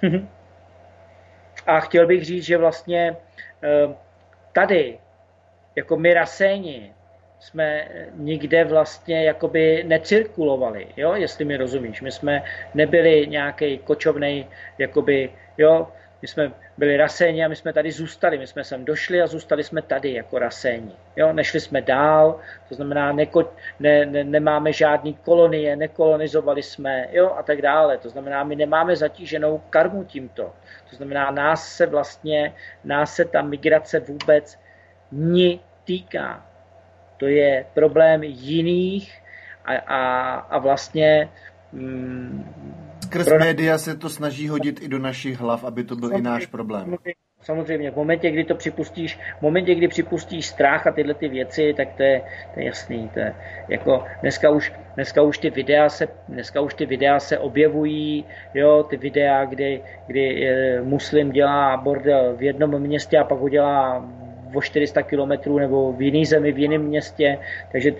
A chtěl bych říct, že vlastně tady, jako my Raséni, jsme nikde vlastně jakoby necirkulovali, jo? Jestli mi rozumíš. My jsme nebyli nějaký kočovnej, jakoby, jo? My jsme byli Raséni a my jsme tady zůstali. My jsme sem došli a zůstali jsme tady jako Raséni. Jo? Nešli jsme dál, to znamená, nemáme žádný kolonie, nekolonizovali jsme, jo? A tak dále. To znamená, my nemáme zatíženou karmu tímto. To znamená, nás se ta migrace vůbec týká. To je problém jiných a vlastně... Skrz média se to snaží hodit i do našich hlav, aby to byl i náš problém. Samozřejmě, v momentě, kdy připustíš strach a tyhle ty věci, tak to je jasný. To je, jako dneska už ty videa se objevují, jo, ty videa, kdy muslim dělá bordel v jednom městě a pak ho dělá o 400 kilometrů nebo v jiný zemi, v jiném městě. Takže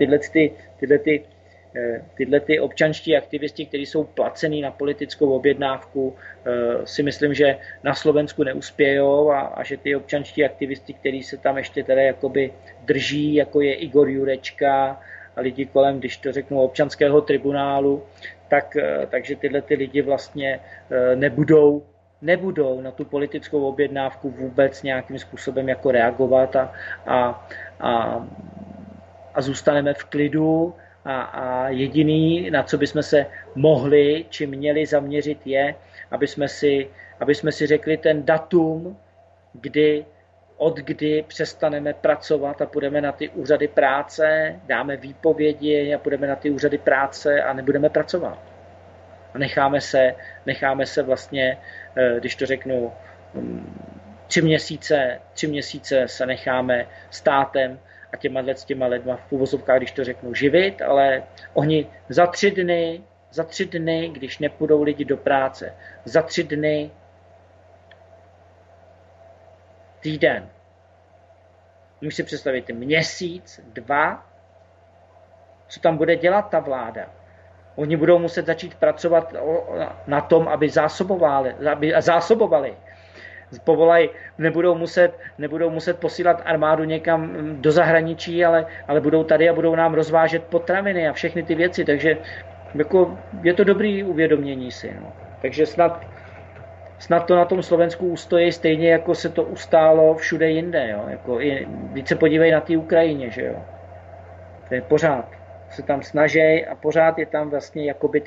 tyhle ty občanští aktivisti, kteří jsou placený na politickou objednávku, si myslím, že na Slovensku neuspějou a že ty občanští aktivisti, kteří se tam ještě teda jakoby drží, jako je Igor Jurečka a lidi kolem, když to řeknu, občanského tribunálu, takže tyhle ty lidi vlastně nebudou na tu politickou objednávku vůbec nějakým způsobem jako reagovat a zůstaneme v klidu a jediný, na co bychom se mohli či měli zaměřit, je, aby jsme si řekli ten datum, od kdy přestaneme pracovat a půjdeme na ty úřady práce, dáme výpovědi a půjdeme na ty úřady práce a nebudeme pracovat. A necháme se vlastně, když to řeknu, 3 měsíce se necháme státem a těma lidma v uvozovkách, když to řeknu, živit, ale oni za 3 dny, když nepůjdou lidi do práce, za 3 dny, týden. Můžu si představit měsíc, 2, co tam bude dělat ta vláda. Oni budou muset začít pracovat na tom, aby zásobovali. Nebudou muset posílat armádu někam do zahraničí, ale budou tady a budou nám rozvážet potraviny a všechny ty věci. Takže jako, je to dobrý uvědomění si. No. Takže snad to na tom Slovensku ustojí stejně, jako se to ustálo všude jinde. Jo. Jako víc se podívej na té Ukrajině, že jo. To je pořád. Se tam snaží a pořád je tam vlastně jakoby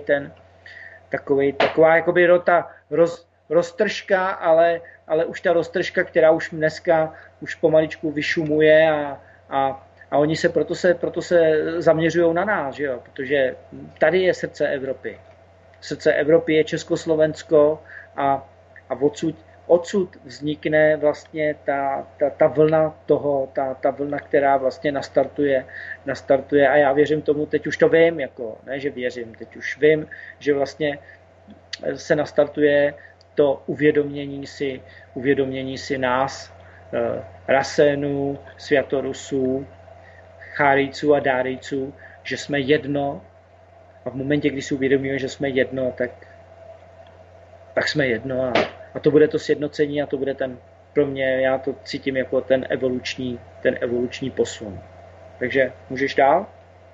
taková jakoby roztržka, ale už ta roztržka, která už dneska už pomaličku vyšumuje a oni proto se zaměřují na nás, že jo? Protože tady je srdce Evropy. Srdce Evropy je Československo a odsud vznikne vlastně ta vlna toho, ta vlna, která vlastně nastartuje a já věřím tomu, teď už to vím, jako, ne, že věřím, teď už vím, že vlastně se nastartuje to uvědomění si nás, Rasénů, Sviatorusů, Chárijců a Dárijců, že jsme jedno a v momentě, kdy si uvědomíme, že jsme jedno, tak jsme jedno a to bude to sjednocení a to bude pro mě, já to cítím jako ten evoluční posun. Takže můžeš dál?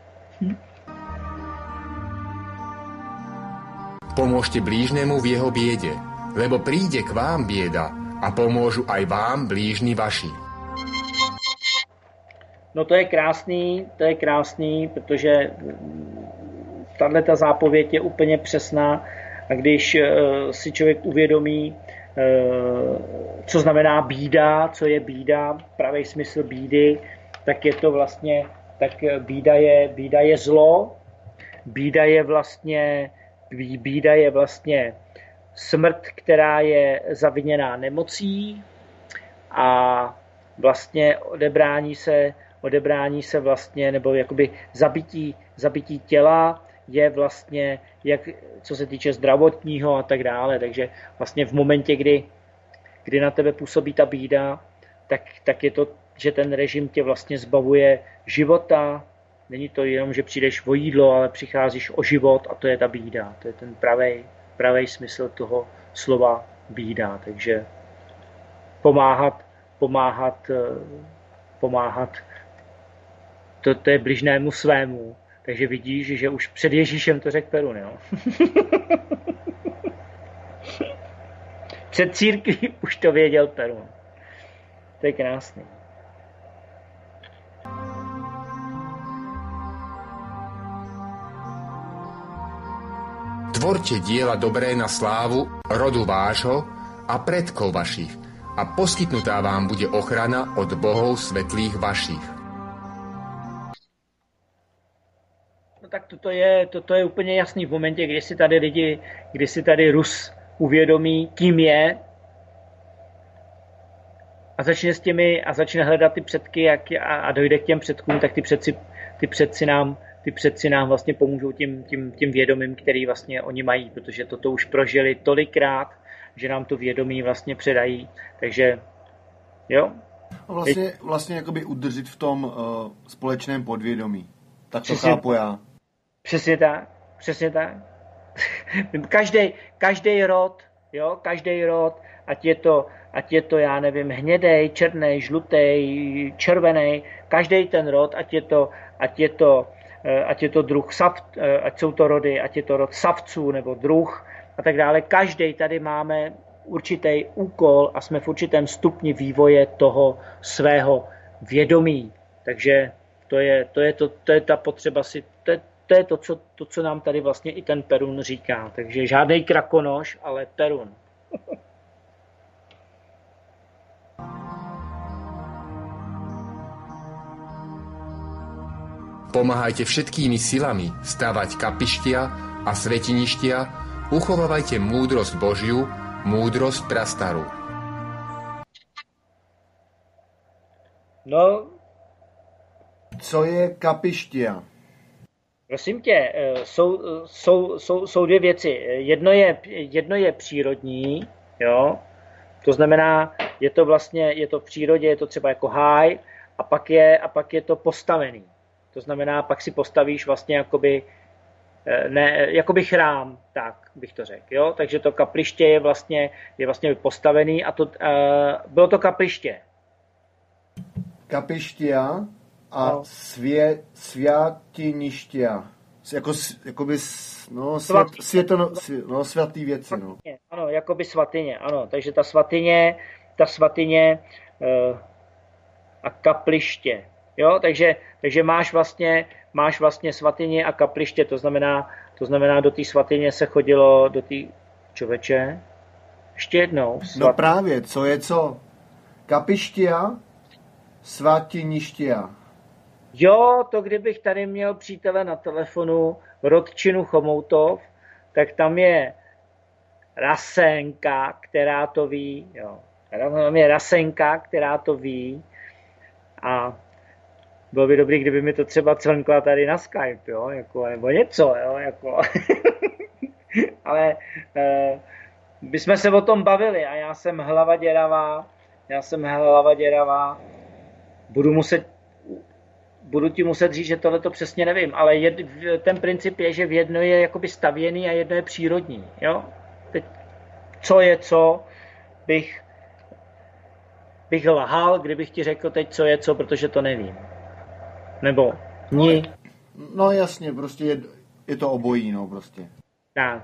Pomôžte blížnemu v jeho biede, lebo príde k vám bieda a pomôžu aj vám blížni vaši. No to je krásný, protože tato zápověď je úplně přesná a když si člověk uvědomí, co znamená bída, co je bída, pravý smysl bídy, tak je to vlastně, tak bída je zlo, bída je vlastně smrt, která je zaviněná nemocí a vlastně odebrání se vlastně, nebo jakoby zabití těla je vlastně, jak, co se týče zdravotního a tak dále. Takže vlastně v momentě, kdy na tebe působí ta bída, tak je to, že ten režim tě vlastně zbavuje života. Není to jenom, že přijdeš o jídlo, ale přicházíš o život a to je ta bída. To je ten pravý smysl toho slova bída. Takže pomáhat to je bližnému svému. Takže vidíš, že už před Ježíšem to řekl Perun, jo? Před církví už to věděl Perun. To je krásný. Tvorte diela dobré na slávu rodu vášho a predkov vašich a poskytnutá vám bude ochrana od bohov svetlých vašich. No tak toto je úplně jasný v momentě, kdy si tady Rus uvědomí, kým je a začne hledat ty předky a dojde k těm předkům, tak ty předci nám vlastně pomůžou tím vědomím, který vlastně oni mají, protože toto už prožili tolikrát, že nám to vědomí vlastně předají. Takže jo. Vlastně jakoby udržet v tom společném podvědomí. Tak to chápu já. Přesně tak. Každý rod, ať je to, já nevím, hnědej, černý, žlutý, červený, každý ten rod, ať je to druh ať jsou to rody, ať je to rod savců nebo druh a tak dále. Každý tady máme určitý úkol a jsme v určitém stupni vývoje toho svého vědomí. Takže to je ta potřeba si, to je to, co nám tady vlastně i ten Perun říká. Takže žádný krakonoš, ale Perun. Pomáhajte všetkými silami stavať kapištia a svetiništia, uchovávajte múdrosť Božiu, múdrosť prastaru. No, co je kapištia? Prosím tě, jsou dvě věci. Jedno je přírodní, jo? To znamená, je to v přírodě, je to třeba jako háj, a pak je to postavený. To znamená, pak si postavíš vlastně jakoby chrám, tak bych to řekl. Jo? Takže to kapliště je vlastně postavený a bylo to kapliště. Kapištia a no. Světiništia. Svatý věci. No. Ano, jakoby svatyně, ano. Takže ta svatyně a kapliště. Jo, takže máš vlastně svatyně a kapliště, to znamená do té svatyně se chodilo do té člověče. Ještě jednou. No právě, co je co? Kapištia, svatiništia. Jo, to kdybych tady měl přítele na telefonu, rodčinu Chomoutov, tak tam je Rasenka, která to ví. Jo. Tam je Rasenka, která to ví. A bylo by dobrý, kdyby mi to třeba cvrnkla tady na Skype, jo, jako, nebo něco, jo, jako. Ale bychom se o tom bavili a já jsem hlava děravá. Budu ti muset říct, že tohle to přesně nevím, ale ten princip je, že v jedno je jakoby stavěný a jedno je přírodní, jo. Teď, co bych lhal, kdybych ti řekl teď, co je co, protože to nevím. Nebo ní. No jasně, prostě je to obojí, no prostě. Tak.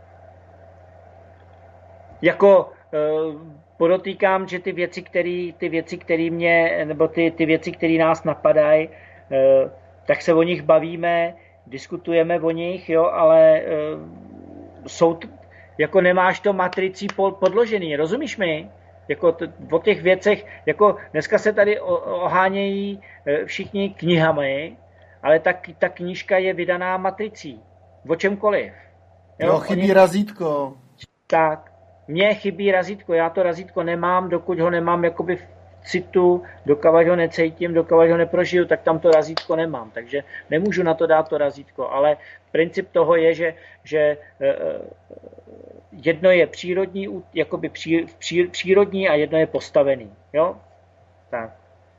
Jako podotýkám, že ty věci, které mě, nebo ty věci, které nás napadají, tak se o nich bavíme, diskutujeme o nich, jo, ale jako nemáš to matricí podložený, rozumíš mi? Jako o těch věcech, jako dneska se tady ohánějí všichni knihami, ale ta knížka je vydaná matricí. O čemkoliv. Jo, chybí razítko. Tak, mně chybí razítko, já to razítko nemám, dokud ho nemám jakoby v citu, dokud ho necítím, dokud ho neprožiju, tak tam to razítko nemám, takže nemůžu na to dát to razítko, ale princip toho je, že jedno je přírodní, jakoby přírodní a jedno je postavený, jo? Tak.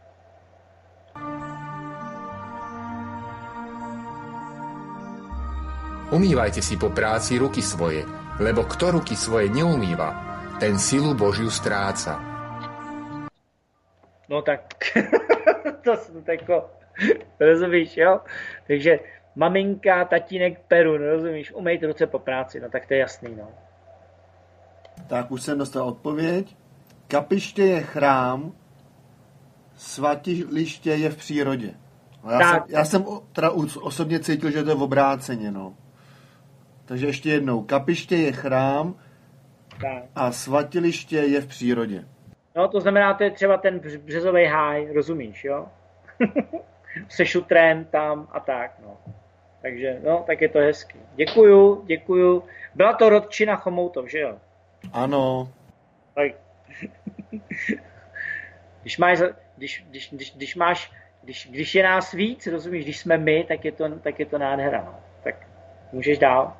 Umývajte si po práci ruky svoje, lebo kto ruky svoje neumýva, ten silu Božiu stráca. No tak, to jako, rozumíš, jo? Takže maminka, tatínek, Perun, rozumíš, umejt ruce po práci, no tak to je jasný, no. Tak už jsem dostal odpověď. Kapiště je chrám, svatiliště je v přírodě. Já jsem teda osobně cítil, že to je v obráceně, no. Takže ještě jednou. Kapiště je chrám a svatiliště je v přírodě. No, to znamená, to je třeba ten březový háj, rozumíš, jo? Se šutrem tam a tak, no. Takže, no, tak je to hezký. Děkuju. Byla to rodčina Chomoutov, že jo? Ano. Tak. Když je nás víc, rozumíš, když jsme my, tak je to nádhera, no. Tak můžeš dál.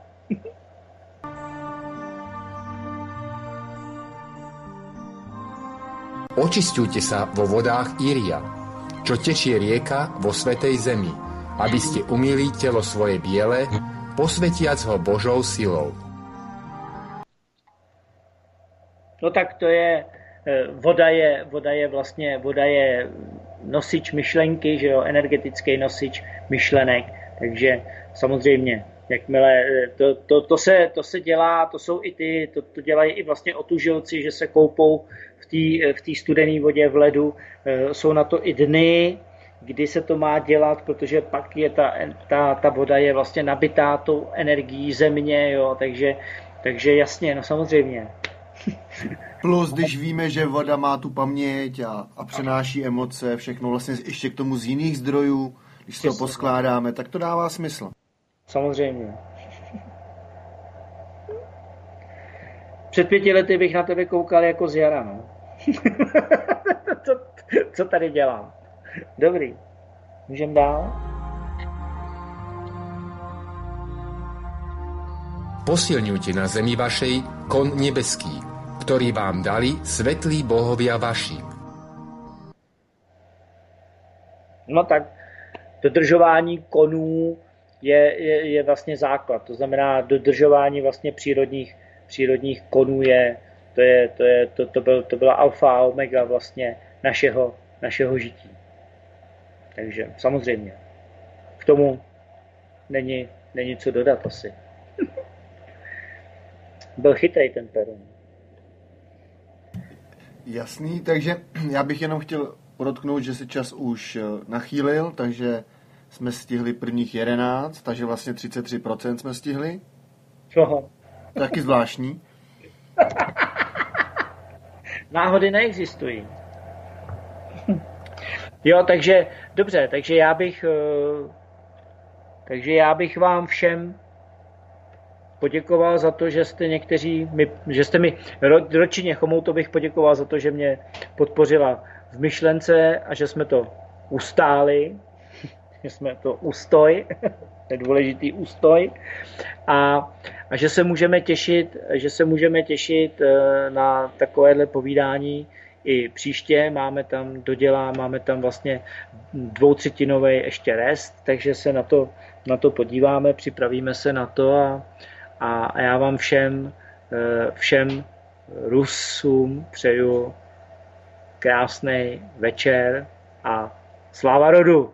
Očisťujte sa vo vodách Íria, čo tečie rieka vo svätej zemi, aby ste umýli telo svoje biele, posvetiac ho Božou silou. No tak to je, voda je nosič myšlenky, že jo, energetický nosič myšlenek, takže samozřejmě, jakmile to se dělá, to jsou i to dělají i vlastně otužilci, že se koupou v té studené vodě v ledu, jsou na to i dny, kdy se to má dělat, protože pak je ta voda je vlastně nabitá tou energií země, jo, takže jasně, no samozřejmě. Plus, když víme, že voda má tu paměť a přenáší emoce, všechno vlastně ještě k tomu z jiných zdrojů, když se to poskládáme, tak to dává smysl. Samozřejmě. Před 5 lety bych na tebe koukal jako z jara, no. Co tady dělám? Dobrý. Můžem dál? Posilňujte na zemi vašej kon nebeský, ktorý vám dali svetlí bohovia vaši. No tak, dodržování konů je vlastně základ. To znamená, dodržování vlastně přírodních konů to byla alfa a omega vlastně našeho žití. Takže samozřejmě, k tomu není co dodat asi. Byl chytrý ten Perun. Jasný, takže já bych jenom chtěl podotknout, že se čas už nachýlil, takže jsme stihli prvních 11, takže vlastně 33% jsme stihli. Čoho? Taky zvláštní. Náhody neexistují. Jo, takže dobře, takže já bych vám všem poděkoval za to, že jste mi rodčině Chomouto bych poděkoval za to, že mě podpořila v myšlence a že jsme to ustáli, že jsme to ústoj, to je důležitý ústoj a že se můžeme těšit na takovéhle povídání i příště. Máme tam vlastně 2/3 ještě rest, takže se na to podíváme, připravíme se na to a já vám všem Rusům přeju krásný večer a sláva rodu!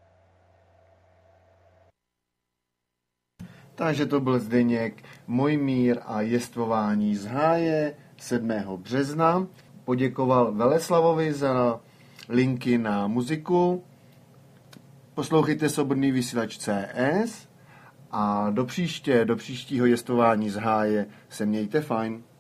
Takže to byl Zdeněk Mojmír a jestvování z háje 7. března. Poděkoval Veleslavovi za linky na muziku. Poslouchejte Svobodný vysílač CS A do příštího jestvování z háje se mějte fajn.